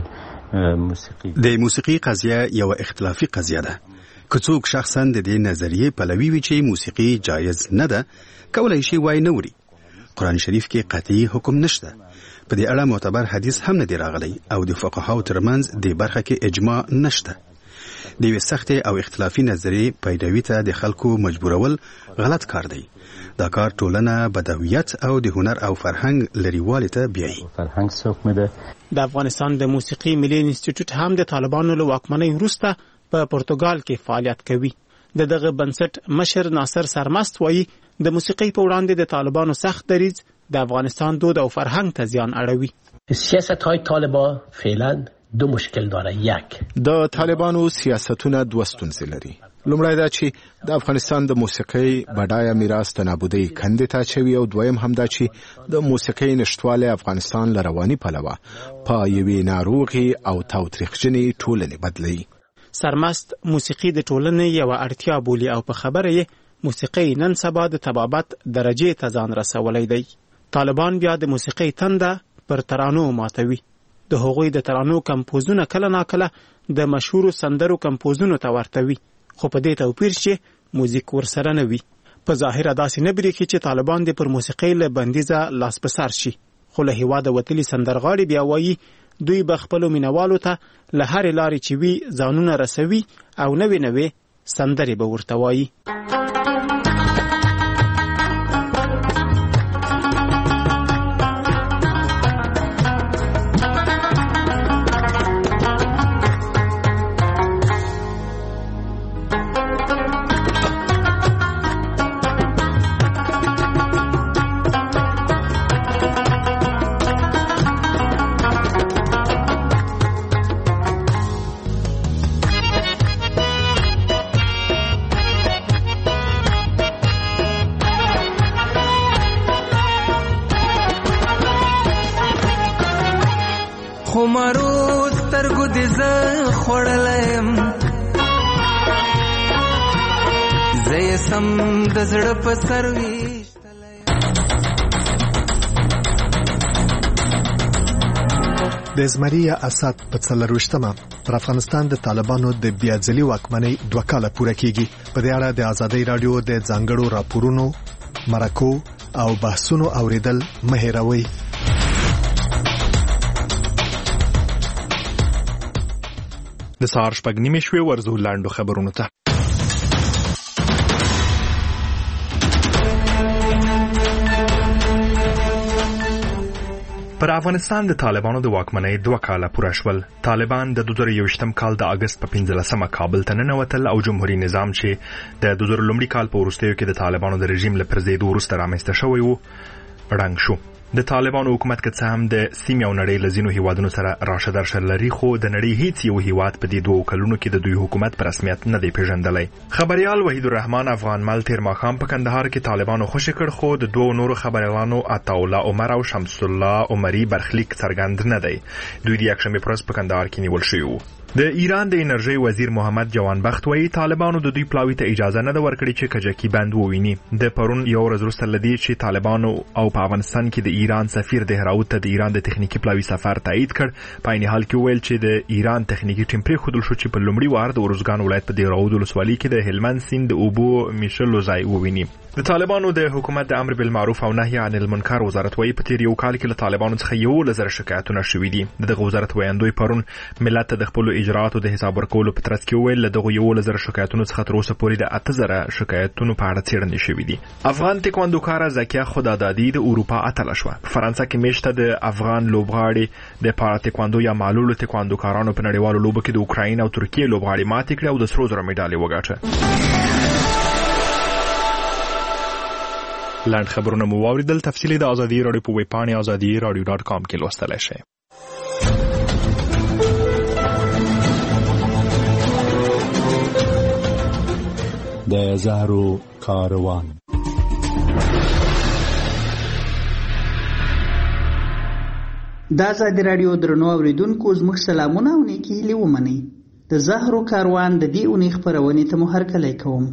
موسیقی د موسیقی قضیه یو اختلافی قضیه ده، که څوک شخصا د دې نظریه پلوي وي چې موسیقي جایز نه ده، کولای شي وای نه وړي. قرآن شریف کې قطعی حکم نشته. په دې اړه معتبر حدیث هم نه دی راغلی او د فقهاو ترمنځ د برخه کې اجماع نشته. د یوې سختې او اختلافي نظریې پیروي ته د خلکو مجبورول غلط کار دی. دا کار ټولنه بدویت او د هنر او فرهنګ لريوالي ته بیایي. فرهنګ څوک مده. د افغانستان د موسیقي ملي انسټیټیوټ هم د طالبانو له واکمنۍ وروسته په پرتګال کې فعالیت کوي. د دغه بنسټ مشر ناصر سرمست وایي د موسیقۍ په وړاندې د طالبانو سخت دریځ د افغانستان دود او فرهنګ ته زیان اړوي. سیاست‌های طالبان فعلا دو مشکل داره. یک، د طالبانو سیاستونه دوه ستونزې لري. لومړی دا چې د افغانستان د موسیقۍ بډایه میراث ته نابودۍ کندې ته اچوي او دویم هم دا چې د موسیقۍ نشتوالی افغانستان له رواني پلوه په یوې ناروغې او تاوتریخجنې ټولنې بدلوي. سرمست موسیقي د ټولنې یوه اړتیا بولي او په خبره یې موسیقۍ نن سبا د طبابت درجې ته ځان رسولی دی. طالبان بیا د موسیقۍ تنده پر ترانو ماتوي. د هغوی د ترانو کمپوزونه کله ناکله د مشهورو سندرو کمپوزونو ته ورته وي، خو په دې توپیر چې موزیک ورسره نه وي. په ظاهره داسې نه بریښي چې طالبان د پر موسیقۍ له بندیزه لاس په سر شي، خو له هېواده وتلي سندرغاړي بیا وایي دوی به خپلو مینوالو ته له هرې لارې چې وي ځانونه رسوي او نوې نوې سندرې به ورته وایي. خمارو سترګو دې زه خوړلم زه یې سم د زړه په سر د زمریه اسد په څلرويشتمه پر افغانستان د طالبانو د بیا ځلي واکمنۍ دوه کاله پوره کیږي. په دې اړه د ازادۍ رادیو د ځانګړو راپورونو مرکو او بحثونو اوریدل مه هېروئ. د سهار شپږ نیمې شوې ورځو لاندو خبرونو ته. پر افغانستان د طالبانو د واکمنۍ دوه کاله پوره شول. طالبان د دوه زره یوویشتم کال د اگست په پنځلسمه کابل ته ننوتل او جمهوریت نظام چې د دوه زره لومړي کال په وروستیو کې د طالبانو د رژیم له پرځېدو وروسته رامنځته شوی و ړنګ شو. د طالبانو حکومت که څه هم د سیمې او نړۍ له ځینو هیوادونو سره راشه درشه لري، خو د نړۍ هیڅ یو هیواد په دې دوو کلونو کې د دوی حکومت په رسمیت نه دی پیژندلی. خبریال وحید الرحمن افغانمل تیر ماښام په کندهار کې طالبانو خوشي کړ، خو د دوو نورو خبریالانو عطاالله عمر او شمس الله عمري برخلیک څرګند نه دی. دوی د یکشنبې په ورځ په کندهار کې نیول شوي وو. د ایران د انرژي وزیر محمد جوانبخت وایي طالبانو د دوی پلاوي ته اجازه نه ده ورکړې چې کجکي بند وویني. د پرون یو ورځ وروسته له دې چې طالبانو او په افغانستان کې د ایران سفیر دهراوت ته د ایران د تخنیکي پلاوي سفر تایید کړ، په عین حال کې ویل چې د ایران تخنیکي ټیم پرېښودل شو چې په لومړي وار د ارزګان ولایت په دهراوت ولسوالۍ کې د هلمند سیند د اوبو میشلو ځای وویني. د طالبانو د حکومت د امر بالمعروف او نهي عن المنکر وزارت وایي په تیر یو کال کې له طالبانو څخه یولس زره شکایتونه شوي دي. دغه وزارت وایندوی پرون ملت ته د خپلو اجرااتو د حساب ورکولو په ترڅ کې وویل له دغو یولس زره شکایتونو څخه تر اوسه پورې د اته زره شکایتونو په اړه څېړنې شوي دي. افغان تکواندوکاره زکیه خدادادي د اروپا اتله شوه. فرانسه کې میشته د افغان لوبغاړي د پارا تکواندو یا معلولو تکواندوکارانو په نړیوالو لوبو کې د اوکراین او ترکیې لوبغاړي ماتې کړې او د سرو زرو مډالۍ وګټه. لاند خبرونه مو واوریدل. تفصیلی د ازادي رادیو په ویب پاڼه ازادي رادیو ډاټ کام کې لوستلی شئ. د زهرو کاروان. د ازادي رادیو درنو اوریدونکو زموږ سلامونه او نیکې هیلې ومنئ. د زهرو کاروان د دې اونۍ خپرونې ته مو هرکلی کوم.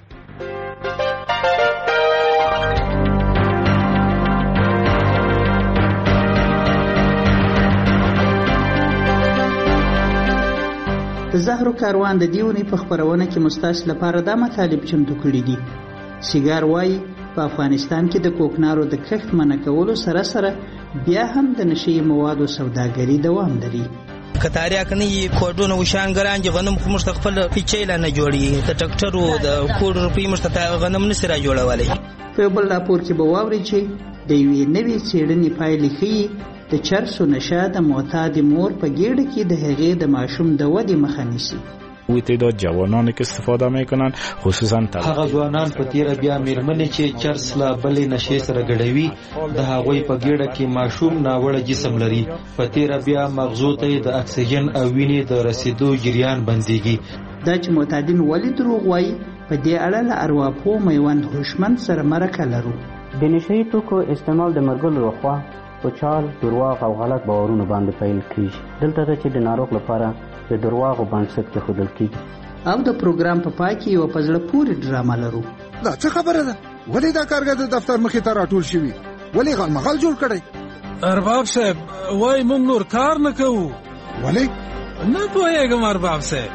د زهرو کاروان د دې اونۍ په خپرونه کې مو ستاسو لپاره دا مطالب چمتو کړي دي. سیګار وایي په افغانستان کې د کوکنارو د کښت منع کولو سره سره بیا هم د نشي موادو سوداګري دوام لري. کتاریا کني کوډونه وشانګران چې غنم کوم مستقبل پیچیلا نه جوړي د ټکټرو د کوډ روپی مستقبل غنم نسره جوړولای. په بل راپور کې به واوري چې د یوې نوې څېړنې پایلې ښیي د چرسو نشه د معتاد مور په ګېډه کې د هغې د ماشوم د ودې مخه نیسي. وی تعداد جوانانی که استفاده میکنن خصوصا هغه ځوانان په تیر بیا میرمنې چې چرس لا بلې نشې سره ګډوي د هغوی په ګېډه کې ماشوم ناوړه جسم لري. په تیر بیا مغزو ته د اکسیجن او وینې د رسیدو جریان بنديږي. دا چې معتادین ولې دروغ وایي په دې اړه له ارواپوه میوند هوشمند سره مرکه لرو. د نشهیي توکو استعمال د مرګلو لخوا په چال درواغ او غلط باورونو باندې پیل کیږي. دلته ده چې د ناروغ لپاره د درواغو بنسټ کېښودل کیږي. او د پروګرام په پای کې یوه په زړه پورې ډرامه لرو. دا څه خبره ده؟ ولې دا کارګر د دفتر مخې ته راټول شوي؟ ولې غالمغال جوړ کړی؟ ارباب صاحب وایي موږ نور کار نه کوو. ولې؟ نه پوهېږم ارباب صاحب.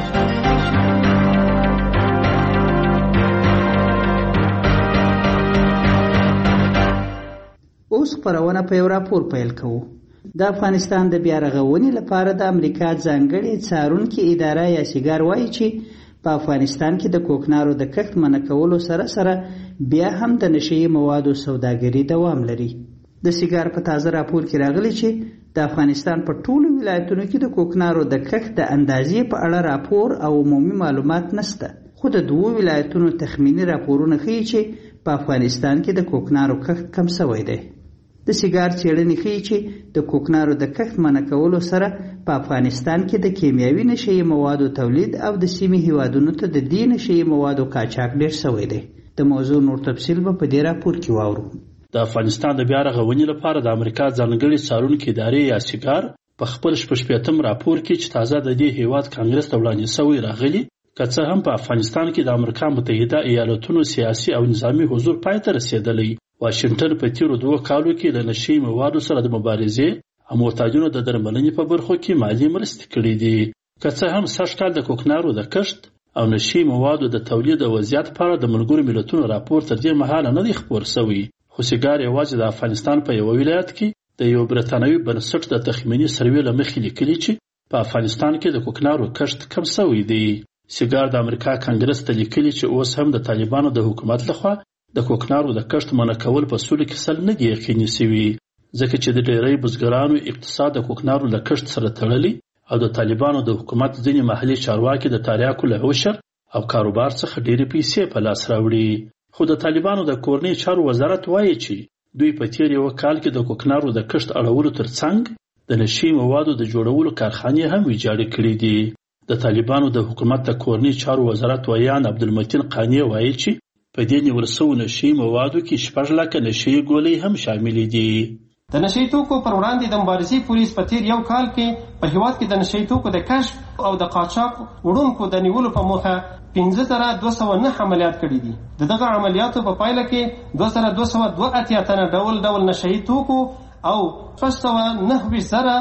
اوس خپرونه په یو راپور پیل کوو. د افغانستان د بیا رغونې لپاره د امریکا ځانګړې څارونکې اداره یا سیګار وایي چې په افغانستان کې د کوکنارو د کښت منع کولو سره سره بیا هم د نشهیي موادو سوداګري دوام لري. د سیګار په تازه راپور کې راغلی چې د افغانستان په ټولو ولایتونو کې د کوکنارو د کښت د اندازې په اړه راپور او عمومي معلومات نشته، خو د دوو ولایتونو تخمینی راپورونه ښیي چې په افغانستان کې د کوکنارو کښت کم شوی دی. د سیګار څېړنې ښیي چې د کوکنارو د کښت منع کولو سره په افغانستان کې د کیمیاوي نشهیي موادو تولید او د سیمې هیوادونو ته د دې نشهیي موادو قاچاق ډېر شوی دی. د موضوع نور تفصیل به په دې راپور کې واورو. د افغانستان د بیا رغونې لپاره د امریکا ځانګړې څارونکې ادارې یا سیګار په خپل شپږم راپور کې چې تازه د دې هیواد کانګرس ته وړاندې شوی راغلی که څه هم په افغانستان کې د امریکا متحده ایالاتونو سیاسي او نظامی حضور پای ته رسیدلی واشنگټن په تیرو دوه کالو کې د نشي موادو سره د مبارزې او محتاجانو د درملنې په برخو کې مالی مرستې کړې دي که څه هم سږ کال د کوکنارو د کښت او نشي موادو د تولید او وضعیت په اړه د ملګرو ملتونو راپور تر دې مهاله نه دی خپور شوی خو سیګار یوازې د افغانستان په یو ولایت کې د یو برتانوي بنسټ د تخمینی سروې له مخې لیکلي چې په افغانستان کې د کوکنارو کښت کم شوی دی سیګار د امریکا کانګرس ته لیکلي چې اوس هم د طالبانو د حکومت لخوا د کوکنارو د کښت منع کول په سولې کې سل نه دی یقیني شوي ځکه چې د ډېری بزګرانو اقتصاد د کوکنارو له کښت سره تړلی او د طالبانو د حکومت ځینې محلي چارواکي د تریاکو له عشر او کاروبار څخه ډېرې پیسې په لاس راوړي خو د طالبانو د کورنۍ چارو وزارت وایي چې دوی په تیر یو کال کې د کوکنارو د کښت اړولو ترڅنګ د نشي موادو د جوړولو کارخانې هم ویجاړې کړې دي د طالبانو د حکومت د کورنۍ چارو وزارت ویان عبدالمتین قانی وایي چې په دې نیول شوو نشي موادو کې شپږ لکه نشي ګولۍ هم شاملې دي د نشي توکو پر وړاندې د مبارزې پولیس په تیر یو کال کې په هیواد کې د نشي توکو د کشف او د قاچاق وړونکو د نیولو په موخه پنځه زره دوه سوه نه عملیات کړي دي د دغه عملیاتو په پایله کې دوه زره دوه سوه دوه اتیا تنه ډول ډول نشي توکو او شپږ سوه نهه ویشت زره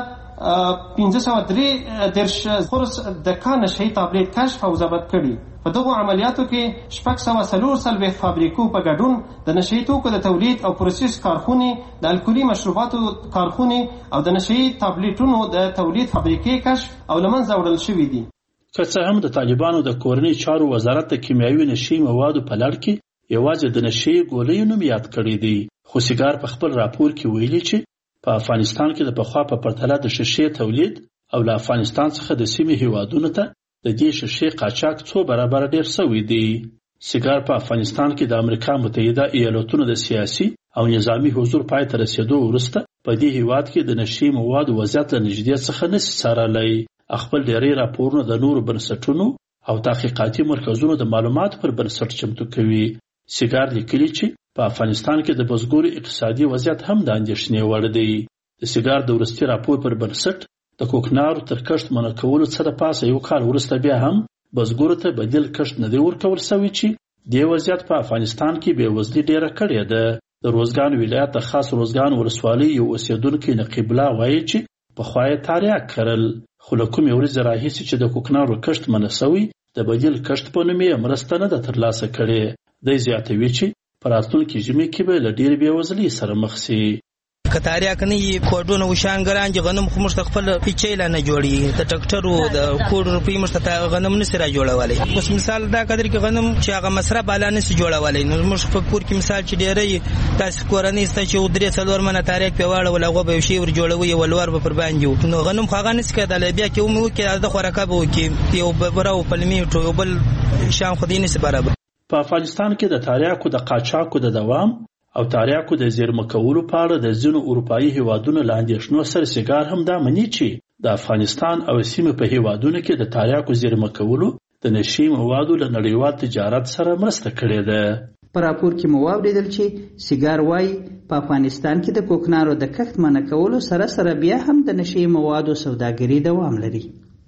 پنځه سوه درې دېرش قرص د کا نشي تابلیت کشف او ضبط کړي په دغو عملیاتو کې شپږ سوه څلور څلوېښت فابریکو په ګډون د نشي توکو د تولید او پروسس کارخونې د الکولي مشروباتو کارخونې او د نشي تابلیټونو د تولید فابریکې کشف او له منځه وړل شوي دي که څه هم د طالبانو د کورنۍ چارو وزارت د کیمیاوي نشي موادو په لړ کې یوازې د نشي ګولیو نوم یاد کړی دی خو سیګار په خپل راپور کې ویلي چې په افغانستان کې د پخوا په پرتله د شیشې تولید او له افغانستان څخه د سیمې هیوادونو ته د دې شیشې قاچاق څو برابر ډیر شوی دی سیګار په افغانستان کې د امریکا متحده ایالاتونو د سیاسي او نظامی حضور پای ته رسیدو وروسته په دې هیواد کې د نشي موادو وضعیت له نږدې څخه نشي څارلی خپل ډیری راپورونه د نورو بنسټونو او تحقیقاتي مرکزونو د معلوماتو پر بنسټ چمتو کوي سیګار لیکلي چې په افغانستان کې د بزګرو اقتصادي وضعیت هم د اندېښنې وړ دی د سیګار د وروستي راپور پر بنسټ د کوکنارو تر کښت منع کولو څخه د پاسه یو کال وروسته بیا هم بزګرو ته بدیل کښت نه دی ورکول شوی چې دې وضعیت په افغانستان کې بېوزلي ډیره کړې ده د روزګان ولایت د خاص روزګان ولسوالۍ یو اوسېدونکی نقیب الله وایي چې پخوا یې تریاک کرل خو له کومې ورځې راهیسې چې د کوکنارو کښت منع شوی د بدیل کښت په نوم یې مرسته نه ده ترلاسه کړې دی زیاتوي چې په راتلونکي ژمي کې به له ډېرې بېوزلۍ سره مخ شي که تاریخ نه وي کوډونه وشانګران چې غنم خو موږ خپل پیچې لا نه جوړي د ټکټرو د کوډ روپی موږ ته غنم نه سره جوړولای اوس مثال دا قدر کې غنم چې هغه مصرف بالا نه سي جوړولای نو موږ په کور کې مثال چې ډېرې تاسو کورنۍ ست چې درې څلور منه تاریخ په واړه ولا غو به شي ور جوړوي ولور به پر باندې نو غنم خو هغه نه سي کېدل بیا کې مو کې د خوراکه به کې یو براو پلمي ټو بل شام خو دیني سي برابر په افغانستان کې د تاریخو د قاچاقو د دوام او تاریخو د زیرمه کولو په اړه د ځینو اروپایي هیوادونو لاندې شنو سره سیګار هم دا مني چې د افغانستان او سیمې په هیوادونو کې د تاریخو زیرمه کولو د نشي موادو له نړیوال تجارت سره مرسته کړې ده په راپور کې مو واوریدل چې سیګار وايي په افغانستان کې د کوکنارو د کښت منع کولو سره سره بیا هم د نشي موادو سوداګري دوام لري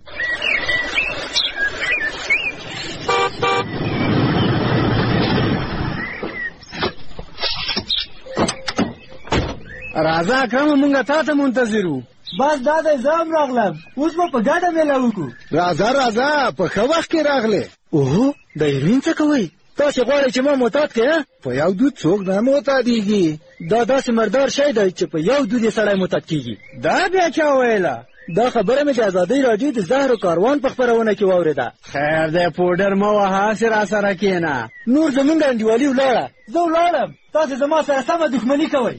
راځه اکرم مونږه تا ته منتظر وو بس دا د زام راغلم اوس به په ګډه میله وکړو راځه راځه په ښه وخت کې راغلې اوهو د ایرین څه کوئ تاسې غواړئ چې ما معتاد کړې په یو دود څوک نه معتادېږي دا داسې مردار شی دی چې په یو دود یې سړی معتاد کېږي دا بیا چا ویله دا خبره مې د ازادۍ راډیو د زهرو کاروان په خپرونه کې واورېده خیر دی پوډر مه وهه هسې راسره کښېنه نور زمونږ انډیوالي ولاړه زه ولاړم تاسې زما سره سمه دښمني کوئ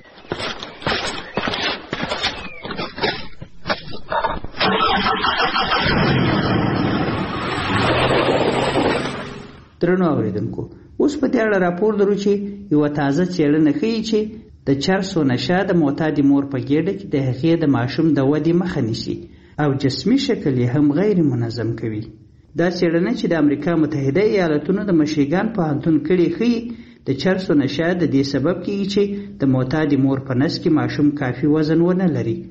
درنو اوریدونکو اوس په دې اړه راپور درو چې یو تازه څېړنه ښیي چې د چرسو نشه د معتادې مور په ګېډه کې د هغې د ماشوم د ودې مخه نیسي او جسمي شکل یې هم غیر منظم کوي دا څېړنه چې د امریکا متحده ایالاتونو د مشیګان پوهنتون کړې ښیي د چرسو نشه د دې سبب کېږي چې د معتادې مور په نس کې ماشوم کافي وزن ونه لري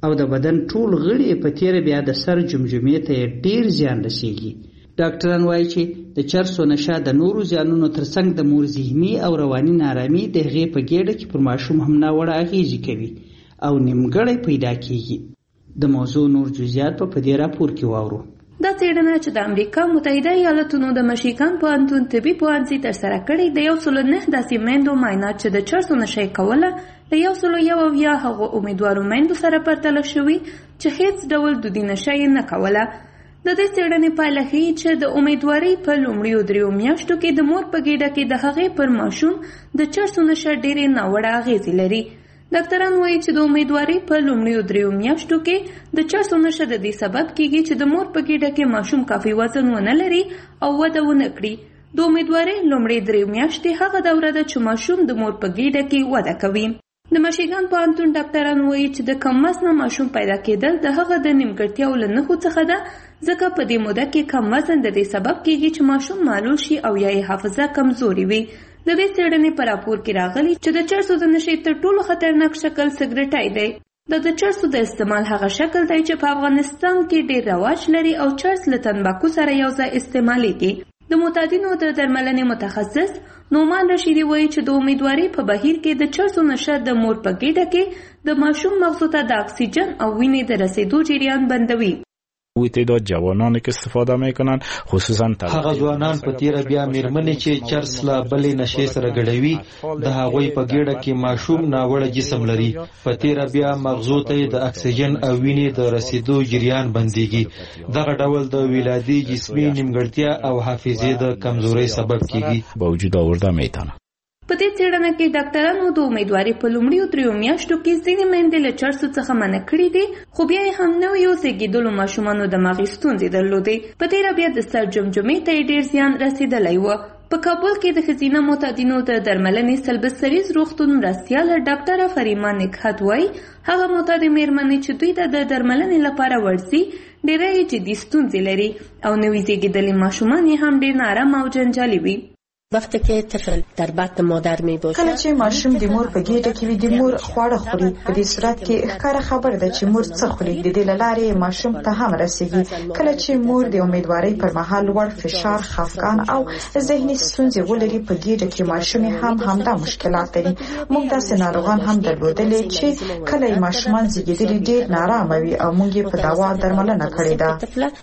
او د بدن ټول غړي په تیره بیا د سر جمجمې ته ډیر زیان رسیږي. ډاکټران وایي چې د چرسو نشه د نورو زیانونو ترڅنګ د مور ذهني او رواني نارامي د هغې په ګېډه کې پر ماشوم هم ناوړه اغېزې کوي او نیمګړی پیدا کیږي. د موضوع نور جزئیات په دې راپور کې واورو. دا څېړنه چې د امریکا متحده ایالاتونو د مشیګان پوهنتون طبي پوهنځي ترسره کړې د یو سلو نه داسې میندو معاینات چې د چرسو نشه یې کوله له یو سلو یو اویا هغو امیدوارو میندو سره پرتله شوي چې هیڅ ډول دودي نشه یې نه کوله. د دې څېړنې پایله ښیي چې د امیدوارۍ په لومړیو دریو میاشتو کې د مور په ګېډه کې د هغې پر ماشوم د چرسو نشه ډېرې ناوړه اغېزې لري. ډاکټران وایي چې د امیدوارۍ په لومړیو دریو میاشتو کې د چرسو نشه د دې سبب کیږي چې د مور په ګېډه کې ماشوم کافي وزن ونه لري او وده ونه کړي. د امیدوارۍ لومړۍ درې میاشتې هغه دوره ده چې ماشوم د مور په ګېډه کې وده کوي. د مشیګان پوهنتون ډاکټران وایي چې د کم وزنه ماشوم پیدا کېدل د هغه د نیمګړتیاو له نښو څخه ده، ځکه په دې موده کې کم وزن د دې سبب کیږي چې ماشوم معلول شي او یا یې حافظه کمزوري وي. د دې څېړنې په راپور کې راغلي چې د چرسو د نشې تر ټولو خطرناک شکل سګرټای دی. دا د چرسو د استعمال هغه شکل دی چې په افغانستان کې ډېر رواج لري او چرس له تنباکو سره یو ځای استعمالیږي. د معتادینو د درملنې متخصص نومان رشیدي وایي چې د امیدوارۍ په بهیر کې د چرسو نشه د مور په ګېډه کې د ماشوم مغزو ته د اکسیجن او وینې د رسیدو جریان بندوي. وی تعداد جوانانی که استفاده میکنن خصوصا هغه ځوانان په تیره بیا میرمنې چې چرس لا بلې نشې سره ګډوي د هغوی په ګېډه کې ماشوم ناوړه جسم لري. په تیره بیا مغزو ته د اکسیجن او وینې د رسیدو جریان بنديږي. دغه ډول د ولادي جسمي نیمګړتیا او حافظې د کمزورۍ سبب کیږي. با وجود آورده میتونه. په دې څېړنه کې ډاکټرانو د امیدوارۍ په لومړیو دریو میاشتو کې ځینې میندې له چرسو څخه منع کړي دي، خو بیا یې هم نویو زېږېدلو ماشومانو دماغي ستونزې درلودې. په تېره بیا د سر جمجمې ته یې ډېر زیان رسېدلی و. په کابل کې د ښځینه معتادینو د درملنې سلبسریز روغتون مرستیاله ډاکټره فریما نکهت وایي هغه معتادې میرمنې چې دوی ته د درملنې لپاره ورځي ډېری یې جدي ستونزې لري او نوي زېږېدلي ماشومان یې هم ډېر نارامه او جنجالي وي. وقتی که طفل در بطن مادر می باشه کله چې ماشوم د مور په ګېډه کې وي د مور خواړه خوري، په دې صورت کې ښکاره خبره ده چې مور څه خوري. د دې له لارې ماشوم ته هم رسیږي. کله چې مور د امیدوارۍ پر مهال لوړ فشار، خفګان او ذهني ستونزې ولري، په ګېډه کې ماشوم هم همدا مشکلات لري. موږ داسې ناروغان هم درلودلې چې کله یې ماشومان زېږېدلي ډېر نارامه وي او موږ یې په دوا درملنه کړې ده.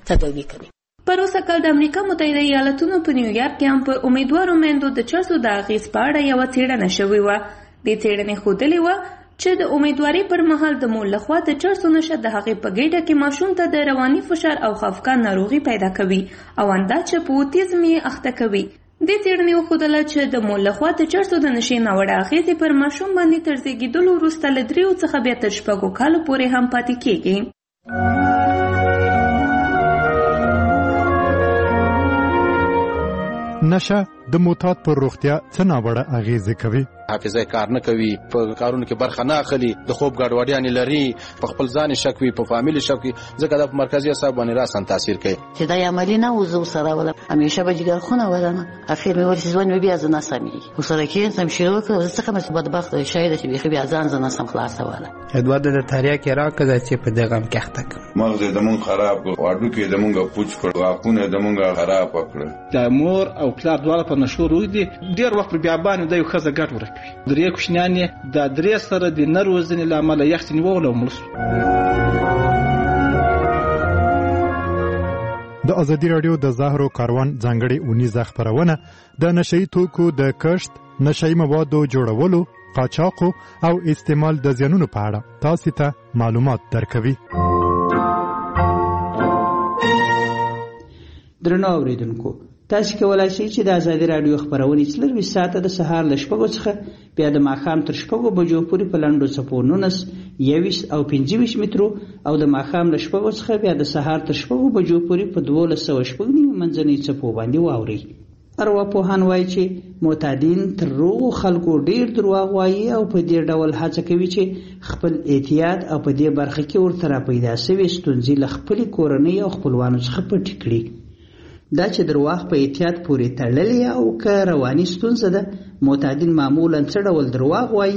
پروسه کال د امریکا متحده ایالاتونو په نیویارک کې هم په امیدوارو میندو د چرسو د اغېز په اړه یوه څېړنه شوې وه. دې څېړنې ښودلې وه چې د امیدوارۍ پر مهال د مور لخوا د چرسو نشه د هغې په ګېډه کې ماشوم ته د رواني فشار او خفګان ناروغي پیدا کوي او اندا چې په اوتیزم یې اخته کوي. دې څېړنې وښودله چې د مور لخوا د چرسو د نشې ناوړه اغېزې پر ماشوم باندې تر زېږېدلو وروسته له دریو څخه بیا تر شپږو کالو پورې هم پاتې کېږي. نشه د معتاد پر روغتیا څه ناوړه اغېزې کوي؟ حافظه کار نه کوي، په کارونو کې برخه نه اخلي، د خوب ګډوډیانې لري، په خپل ځان شک وي، په فامیل شک وي، ځکه د مرکزي اعصاب باندې راسن تاثیر کوي. چې دا عملی نه وزو سره ولا همیشه به جګر خونه ودانه اخر مې ورسې ځوان بیا ځنه سمي وسره کې سم شروع کړ څه کوم څه بدبخت شاید چې بیا ځان ځنه سم خلاص ولا ادوار د تاریخ کې راکړه چې په دغه هم کېخته مغز د مون خراب کړ، واډو کې د مونږه پوچ کړ، واکونه د مونږه خراب کړ. د مور او پلار دواړه په نشو روي دي ډیر وخت بیا باندې د یو خزه ګټ ورکوي. درې کوشنیان د درې سره د نروزنې لامل یخت نیول او ملس. د ازادي رادیو د زهرو کاروان ځانګړي اونیزه خبرونه د نشئی توکو د کښت، نشئی موادو جوړولو، قاچاقو او استعمال د زیانونو په اړه تاسو ته معلومات درکوي. درنو اوریدونکو، تاسو کولای شئ چې د ازادي رادیو خبرونه څلور ساعته د سهار ل شپږو څخه بیا د ماښام تر شپږو بجو پورې په لاندو څپو نونس یویش او پنځه مترو او د ماښام ل شپږو څخه بیا د سهار تر شپږو بجو پورې په دولس سوه شپږ نیمې منځنۍ څپو باندې واورئ. ارواپوهان وایي چې معتادین تر روغو خلکو ډیر دروغ وایي او په دې ډول هڅه کوي چې خپل احتیاط او په دې برخه کې ورته را پیدا شوي ستونزې له خپلې کورنۍ او خپلوانو څخه پټې کړي. دا چې درواغ په احتیاط پورې تړلې او که رواني ستونزه ده، معتادین معمولا څه ډول درواغ وایي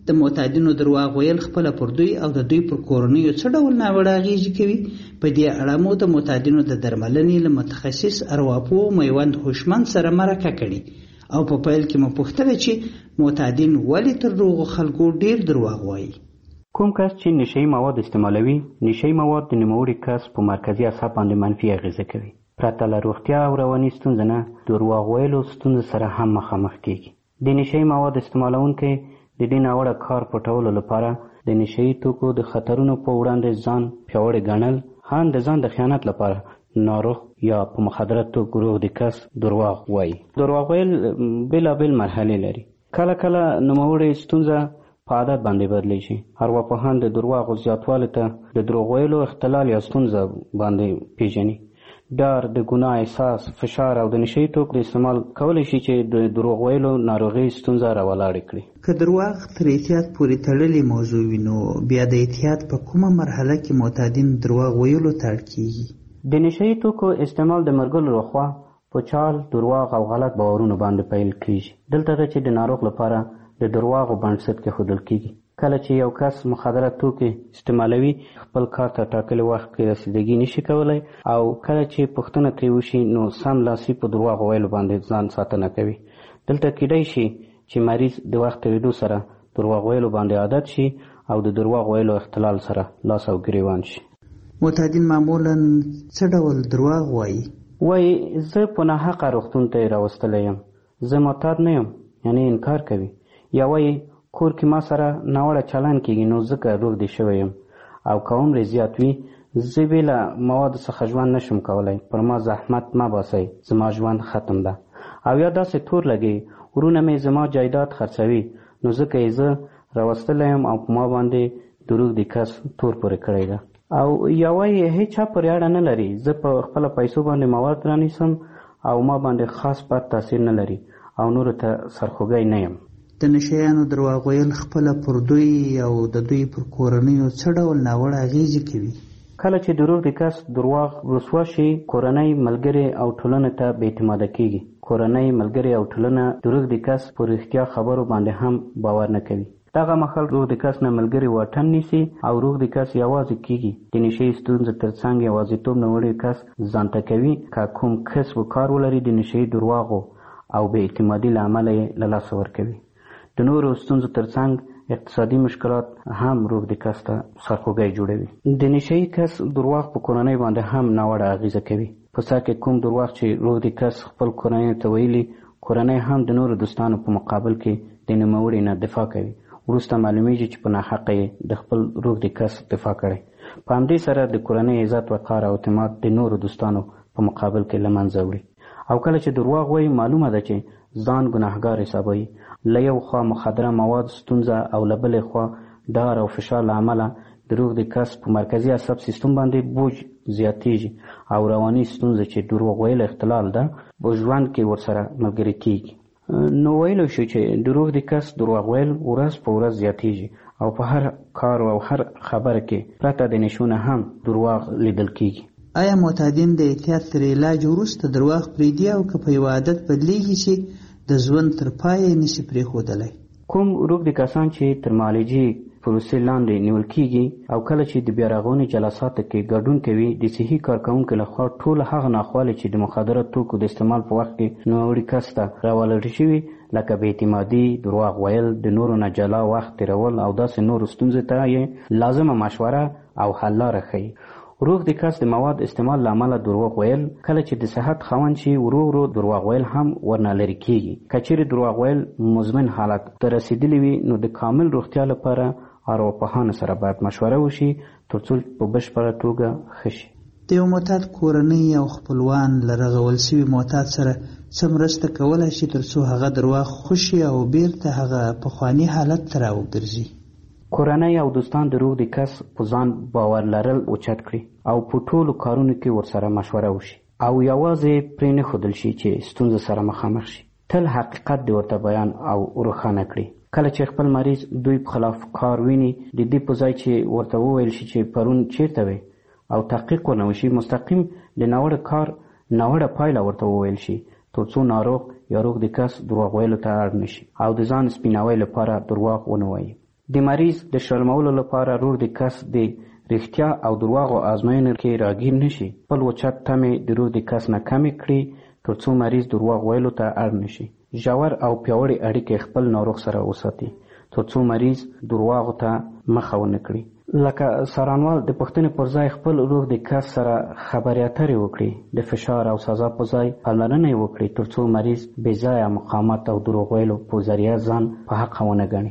د معتادینو درواغ ویل خپله پر دوی او د دوی پر کورنیو څه ډول ناوړه اغېزې کوي؟ په دې اړه مو د معتادینو د درملنې له متخصص ارواپوه میوند هوشمند سره مرکه کړې او په پیل کې مو پوښتنه چې معتادین ولې تر دغو خلکو ډیر درواغ وایي. کوم کس چې نشهیي مواد استعمالوي، نشهیي مواد د نوموړي کس په مرکزي اعصاب باندې منفي اغېزه کوي. پرته له روغتیا او رواني ستونزې نه درواغ ویلو ستونزو سره هم مخامخ کیږي. د نشهیي مواد استعمالونکي د دې ناوړه کار پټولو لپاره د نشهیي توکو د خطرونو په وړاندې ځان پیاوړی ګڼل، هم د ځان د خیانت لپاره ناروغ یا په مخدرات توکو روغ د کس درواغ وایي. درواغ ویل بېلابېل مرحلې لري. کله کله نوموړې ستونزه په عادت باندې بدلی شي. ارواپوهان د درواغو زیاتوالي ته د دروغ ویلو اختلال یا ستونزه باندې پیژني. ډار، د ګناه احساس، فشار او د نشهیي توکو د استعمال کولی شي چې د دروغ ویلو ناروغي ستونزه راولاړې کړي. که درواغ تر احتیاط پورې تړلې موضوع وي نو بیا د احتیاط په کومه مرحله کې معتادین درواغ ویلو ته اړ کیږي؟ د نشهیي توکو استعمال د ملګرو لخوا په چال، درواغ او غلط باورونو باندې پیل کیږي. دلته ده چې د ناروغ لپاره د درواغو بنسټ کېښودل کیږي. کله چې یو کس مخدرات توکي استعمالوي، خپل کار ته ټاکلي وخت کې رسیدګي نشي کولی او کله چې پوښتنه ترې وشي نو سملاسي په درواغ ویلو باندې ځان ساتنه کوي. دلته کیدای شي چې مریض د وخت تېرېدو سره درواغ ویلو باندې عادت شي او د درواغ ویلو اختلال سره لاس او ګریوان شي. معتادین معمولا څه ډول درواغ وایي؟ وایي زه په ناحقه روغتون ته یې راوستلی یم، زه معتاد نه یم، یعنې انکار کوي. یا وایي کور کې ما سره ناوړه چلند کېږي نو ځکه روغ دی شوی یم، او که عمر زیات وي زه بې له موادو څخه ژوند نشم کولی، پر ما زحمت مه باسئ، زما ژوند ختم ده. او یا داسې تور لګوي ورونه مې زما جایداد خرڅوي نو ځکه یې زه راوستلی یم او په ما باندې د روغ دی کس تور پورې کړی ده. او یا وایي هېچ چا پورې اړه نه لري، زه په خپله پیسو باندې مواد رانیسم او ما باندې خاص بد تاثیر نه لري او نورو ته سرخوږی نه یم. د نشهیانو درواغ ویل خپله پر دوی او د دوی پر کورنیو څه ډول ناوړه اغېزې کوي؟ کله چې د روغ د کس درواغ رسوا شي، کورنۍ، ملګري او ټولنې ته بې اعتماده کېږي. کورنۍ، ملګري او ټولنه د روغ د کس پر رښتیا خبرو باندې هم باور نه کوي. دغه مهال روغ د کس نه ملګري واټن نیسي او روغ د کس یوازې کېږي. د نشهیي ستونزې تر څنګ یوازیتوب نوموړی کس ځانته کوي. که کوم کسب و کار ولري د نشهیي درواغو او بې اعتمادي له امله یې له لاسه ورکوي. د نورو ستونزو ترڅنګ اقتصادي مشکلات هم روغ د کس ته سرخوږی جوړوي. د نشهیي کس درواغ په کورنۍ باندې هم ناوړه اغېزه کوي. په سر کې کوم درواغ چې روغ د کس خپل کورنۍ ته ویلي، کورنۍ هم د نورو دوستانو په مقابل کې د نوموړي نه دفاع کوي. وروسته معلومیږي چې په ناحقه یې د خپل روغ د کس دفاع کړی. په همدې سره د کورنۍ عزت، وقار او اعتماد د نورو دوستانو په مقابل کې له منځه وړي. او کله چې درواغ وایي معلومه ده چې ځان ګناهګار حسابوي. له یو خوا مخدره مواد ستونزه او له بلې خوا ډار او فشار له امله د روغ د کس په مرکزي عصب سیستم باندې بوج زیاتېږي او رواني ستونزه چې دروغ ویل اختلال ده په ژوند کې ورسره ملګري کېږي. نو ویلی شو چې د روغ د کس دروغ ویل ورځ په ورځ زیاتېږي او په هر کار او هر خبره کې پرته د نشو نه هم دروغ لیدل کېږي. آیا معتادین د احتیاط تر علاج وروسته درواغ پرېږدي او که په یو عادت بدلیږي چې د ژوند تر پایه نشي پرېښودلی؟ کوم روغ د کسان چې تر معالجې پروسې لاندې نیول کېږي او کله چې د بیا رغونې جلساتو کې ګډون کوي، د صحي کارکوونکو لخوا ټول هغه ناخوالې چې د مخدره توکو د استعمال په وخت کې نوموړي کس ته راولرې شوي، لکه بې اعتمادي، درواغ ویل، د نورو نه جلا وخت تېرول او داسې نورو ستونزو ته یې لازمه مشوره او حل لاره ښیي. روغ د کس د مواد استعمال له امله دروغ ویل کله چې د صحت خاوند شي، ورو ورو دروغ ویل هم ورنه لرې کېږي. که چیرې دروغ ویل مزمن حالت ته رسېدلی وي نو د کامل روغتیا لپاره ارواپوهانو سره باید مشوره وشي تر څو په بشپړه توګه ښه شي. د یو معتاد کورنۍ او خپلوان له رغول شوي معتاد سره څه مرسته کولی شي تر څو هغه درواغ خوشي او بیرته هغه پخواني حالت ته راوګرځي؟ کورنۍ او دوستان د روغ د کس په ځان باور لرل اوچت کړي او په ټولو کارونو کې ورسره مشوره وشي او یوازې پرې نه ښودل شي چې ستونزه سره مخامخ شي. تل حقیقت د ورته بیان او روښانه کړي. کله چې خپل مریض دوی په خلاف کار ویني، د دې په ځای چې ورته وویل شي چې پرون چیرته وې او تحقیق ورنه وشي، مستقیم د ناوړه کار ناوړه پایله ورته وویل شي تر څو ناروغ یا روغ د کس دروغ ویلو ته اړ نشي او د ځان سپیناوي لپاره دروغ ونه وایي. د مریض د شرمولو لپاره رور د کس د رښتیا او درواغو ازموینو کې راګیر نشي. خپل اوچت تمې د رور د کس نه کمې کړي تر څو مریض درواغ ویلو ته اړ نشي. ژور او پیاوړې اړیکې خپل ناروغ سره وساتي تر څو مریض درواغو ته مخه ونه کړي. لکه څارنوال د پوښتنې پر ځای خپل روغ د کس سره خبرې اترې وکړي، د فشار او سزا په ځای پاملرنه یې وکړي تر څو مریض بې ځایه مقاومت او دروغ ویلو په ذریعه ځان په حق ونه ګڼي.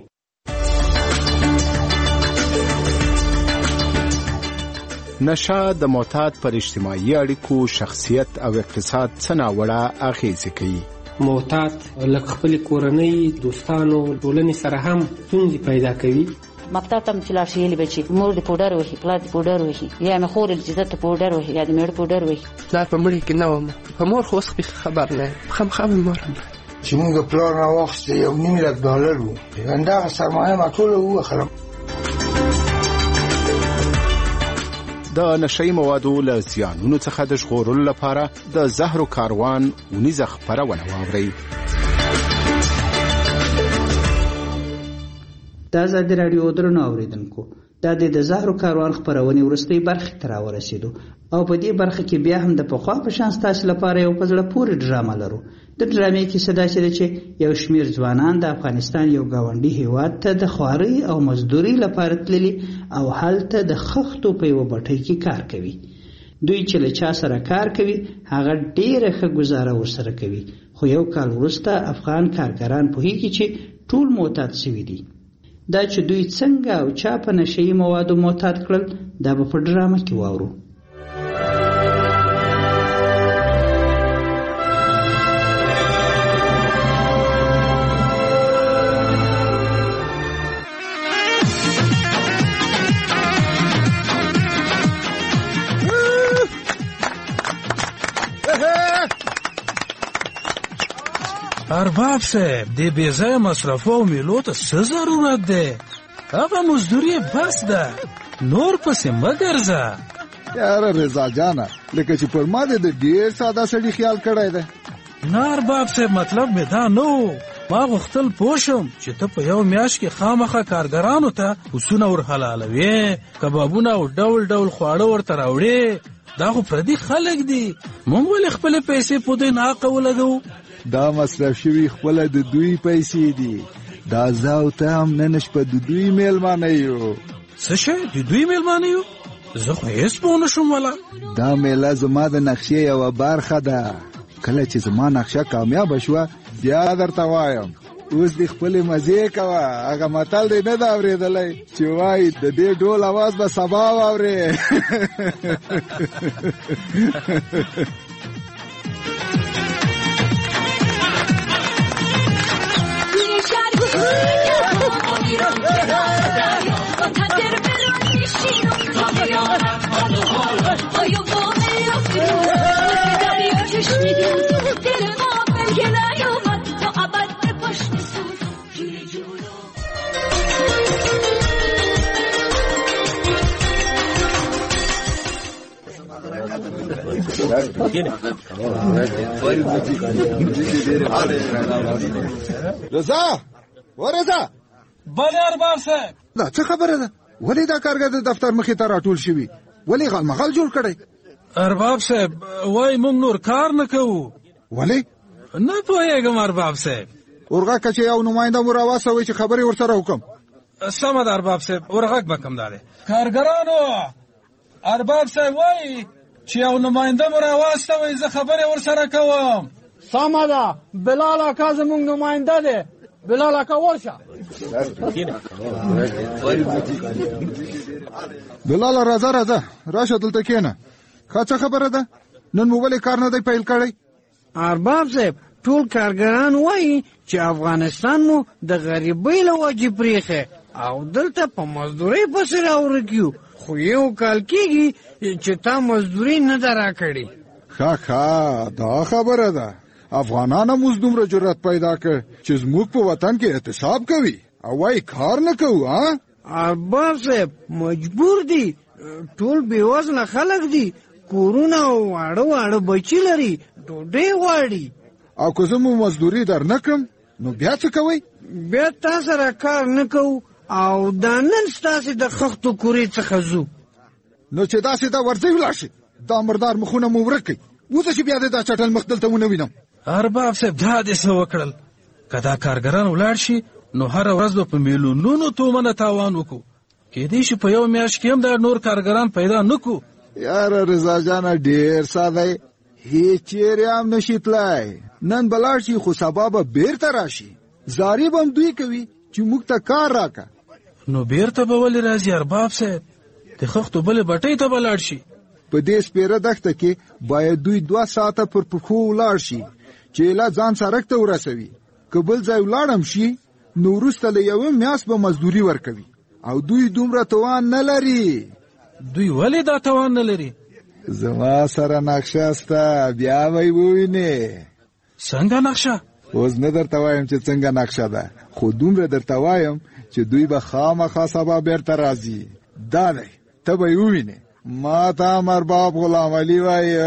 نشه د معتاد پر اجتماعي اړیکو، شخصیت او اقتصاد څه ناوړه اغېزې کوي. معتاد لکه خپل کورنۍ، دوستانو، ټولنې سره هم ستونزې پیدا کوي. مکتب ته چې لاړ شي یې به چې مور د پوډر وهي، پلار د پوډر وهي، یا مې خور چې زه ته پوډر وهي یا د مېړه پوډر وهي. پلار په مړي کې نه وم، په مور خو اوس خبر نه یم، خامخا مې مور هم چې موږ پلار راواخیسته یو نیم لک ډالر و، همدغه سرمایه ما ټوله ووخلم. د نشهیي موادو له زیانونو څخه د ژغورلو لپاره د زهرو کاروان اونیزه خپرونه واورئ. د ازادي راډیو درنو اوریدونکو، دا د زهرو کاروان خپرونې وروستۍ برخې ته راورسېدو او په دې برخه کې بیا هم د پخوا په شان ستاسو لپاره یو په زړه پورې ډرامه لرو. د ډرامې کیسه داسې ده چې یو شمېر ځوانان د افغانستان یو ګاونډي هیواد ته د خوارۍ او مزدورۍ لپاره تللي او هلته د خښتو په یوه بټۍ کې کار کوي. دوی چې له چا سره کار کوي هغه ډېره ښه ګزاره ورسره کوي، خو یو کال وروسته افغان کارګران پوهېږي چې ټول معتاد سوي دي. دا چې دوی څنګه او چا په نشهیي موادو معتاد کړل دا به په ډرامه کې واورو. ارباب صاحب د بې ځایه مصرفو او میلو ته څه ضرورت دی؟ هغه مزدوري بس ده، نور پسې مه ګرځه. یاره رضا جانه، لکه چې پر ما دې د ډېر ساده سړي خیال کړی دی. نه ارباب صاحب، مطلب مې دا نه و. ما غوښتل پوه شم چې ته په یو میاشت کې خامخا کارګرانو ته پسونه ور حلالوې، کبابونه او ډول ډول خواړه ورته راوړې. دا خو پردي خلک دي، موږ ولې خپلې پیسې په دوی ناحقه ولګوو؟ دا مصرف شوي خپله د دوی پیسې دي. دا زه او ته هم نن شپه د دوی میلمانه یو. څه شی د دوی میلمانه یو؟ زه خو هېڅ پوه نه شوم. والا دا میله زما د نقشې یوه برخه ده. کله چې زما نقشه کامیابه شوه بیا درته وایم. اوس دې خپلې مزې کوه. هغه متل دی نه ده اورېدلی چې وایي د دې ډول اواز به سبا واورې. رضا ورضا، بله ارباب صاحب. دا څه خبره ده؟ ولې دا کارګر د دفتر مخې ته راټول شوي؟ ولې غالمغال جوړ کړی؟ ارباب صاحب وای موږ نور کار نه کوو. ولې؟ نه پوهېږم ارباب صاحب. ورغه که چې یو نماینده مو راواستوئ چې خبرې ورسره وکړم. سمه ده ارباب صاحب، ورغږ به کوم دا دی. کارګرانو، ارباب صاحب وایي چې یو نماینده مو راواستوئ، زه خبرې ورسره کوم. سمه ده، بلال اکا زموږ نماینده دی. بلال اکا ورشه. بلال راځه راځه، راشه دلته کښېنه. ښه څه خبره ده؟ نن مو ولې کار نه دی پیل کړی؟ ارباب صاحب ټول کارګران وایي چې افغانستان مو د غریبۍ له وجې پرېښی او دلته په مزدورۍ پسې راورکیو، خو یو کال کېږي چې تا مزدوري نه ده راکړې. ښه ښه، دا خبره ده. افغانان هم اوس دومره جرأت پیدا کړ چې زموږ په وطن کې احتساب کوي او وایي کار نه کوو. ها ارباب صاحب مجبور دي، ټول بېوزله خلک دي، کورونه او واړه واړه بچي لري، ډوډۍ غواړي. او که زه مو مزدوري در نه کړم نو بیا څه کوئ؟ بیا تا سره کار نه کوو او دا نن ستاسې د خښتو کورې څخه ځو. نو چې داسې دا ورځئ ولاړ شي، دا مردار مخونه مو ورک کړئ. وځه چې بیا دې دا چټل مخ دلته ونه وینم. ارباب صاحب دا دې څه وکړل؟ که دا کارګران ولاړ شي نو هره ورځ به په میلیونونو تومنه تاوان وکړو. کېدای شي په یو میاشت کې هم دا نور کارګران پیدا نه کړو. یاره رضا جانه ډېر ساده، هېڅ چیرې هم نشي تللی. نن به لاړ شي خو سبا به بیرته راشي. زاري به هم دوی کوي چې موږ ته کار راکړه. نو بیرته به ولې راځي ارباب صاحب؟ د خښتو بلې بټۍ ته به لاړ شي. په دې سپېره دښته کې باید دوی دوه ساعته پر پښو ولاړ شي چې ایله ځان سړک ته ورسوي. که بل ځای ولاړم شي نو وروسته له یوې میاشت به مزدوري ورکوي او دوی دومره توان نه لري. دوی ولې دا توان نه لري؟ زما سره نقشه سته، بیا به یې ووینې. څنګه نقشه؟ اوس نه درته وایم چې څنګه نقشه ده، خو دومره درته وایم چې دوی به خامخا سبا بیرته راځي. دا دی، ته به یې ووینې. ما ته هم ارباب غلام علي وایي.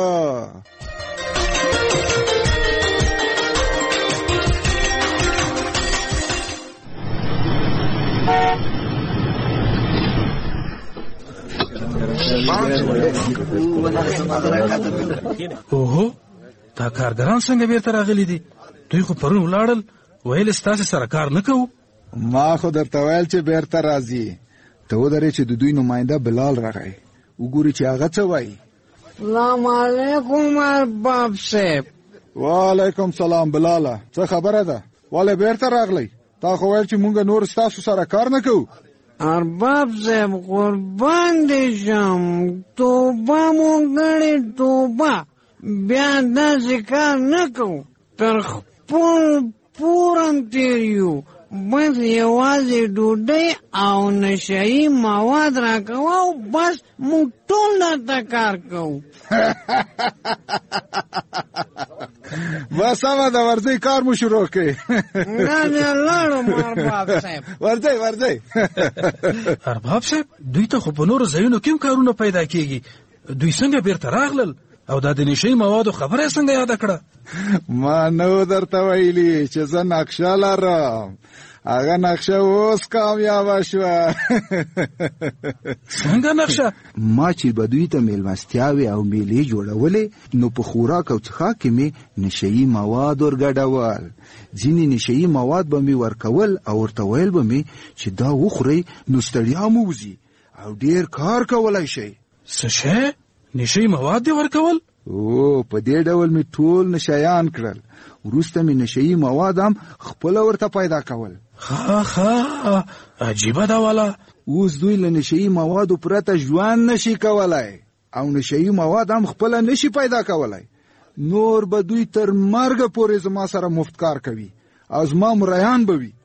اوهو، دا کارګران څنګه بیرته راغلي دي؟ دوی خو پرون ولاړل، ویل ستاسې سره کار نه کوو. ما خو درته ویل چې بیرته راځي. ته ودرې چې د دوی نماینده بلال راغی، وګوري چې هغه څه وایي. سلام علیکم ارباب صاحب. وعلیکم سلام بلاله، څه خبره ده؟ ولې بیرته راغلی؟ تا خو ویل چې مونږ نور ستاسو سره کار نه کوو. ارباب صاحب قربان دې شم، توبه مو کړې توبه، بیا داسې کار نه کوو. تر خپل پورم تېر یو، بس یوازې ډوډۍ او نشهیي مواد راکوه او بس موږ ټول درته کار کوو. بس سمه ده، ورځئ کار مو شروع کړئ. نه نه لاړم ارباب صاحب. ورځئ ورځئ. ارباب صاحب دوی ته خو په نورو ځایونو کې هم کارونه پیدا کېږي، دوی څنګه بیرته راغلل؟ او دا د نشهیي موادو خبره یې څنګه یاده کړه؟ ما نه درته ویلي چې زه نقشه لرم. هغه نقشه اوس کامیابه شوه. څنګه نقشه؟ ما چې به دوی ته میلمستیاوې او میلې جوړولې، نو په خوراک او څښاک کې مې نشهیي مواد ورګډول. ځینې نشهیي مواد به مې ورکول او ورته ویل به مې چې دا وخورئ نو ستړیا مو وځي او ډېر کار کولی شئ. څه شی؟ نشهیي مواد دې ورکول؟ او په دې ډول مې ټول نشیان کړل. وروسته مې نشهیي مواد هم خپله ورته پیدا کول. ها ها، عجیبه ده والا. اوس دوی له نشهیي موادو پرته ژوند نشي کولی او نشهیي مواد هم خپله نشي پیدا کولی. نور به دوی تر مرګه پورې زما سره مفت کار کوي او زما مریان به وي.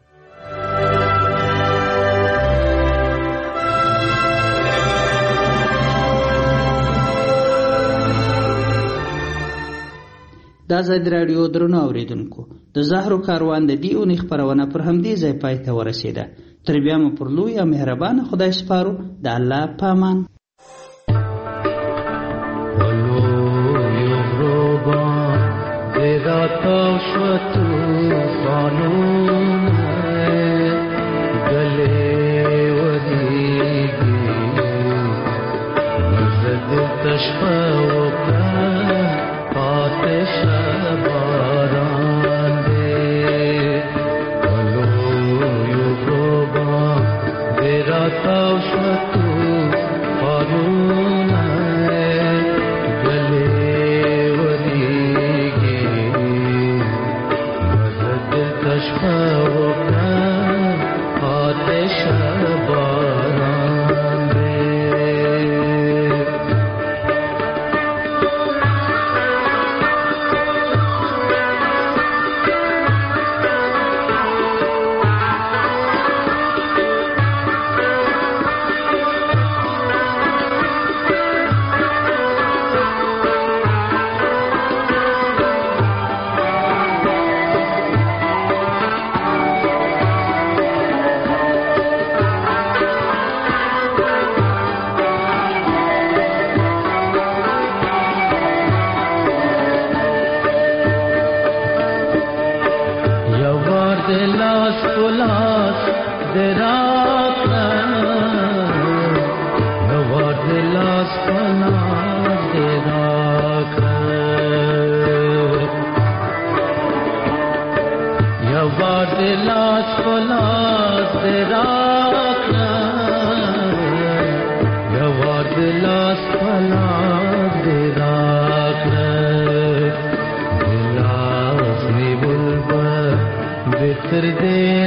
دا ځای د راډیو درنو اورېدونکو، د زهرو کاروان د دې اونۍ خپرونه پر همدې ځای پای ته ورسېده. تر بیا مو پر لوی او مهربانه خدای سپارو. د الله په امان. de las olas de la ګرځې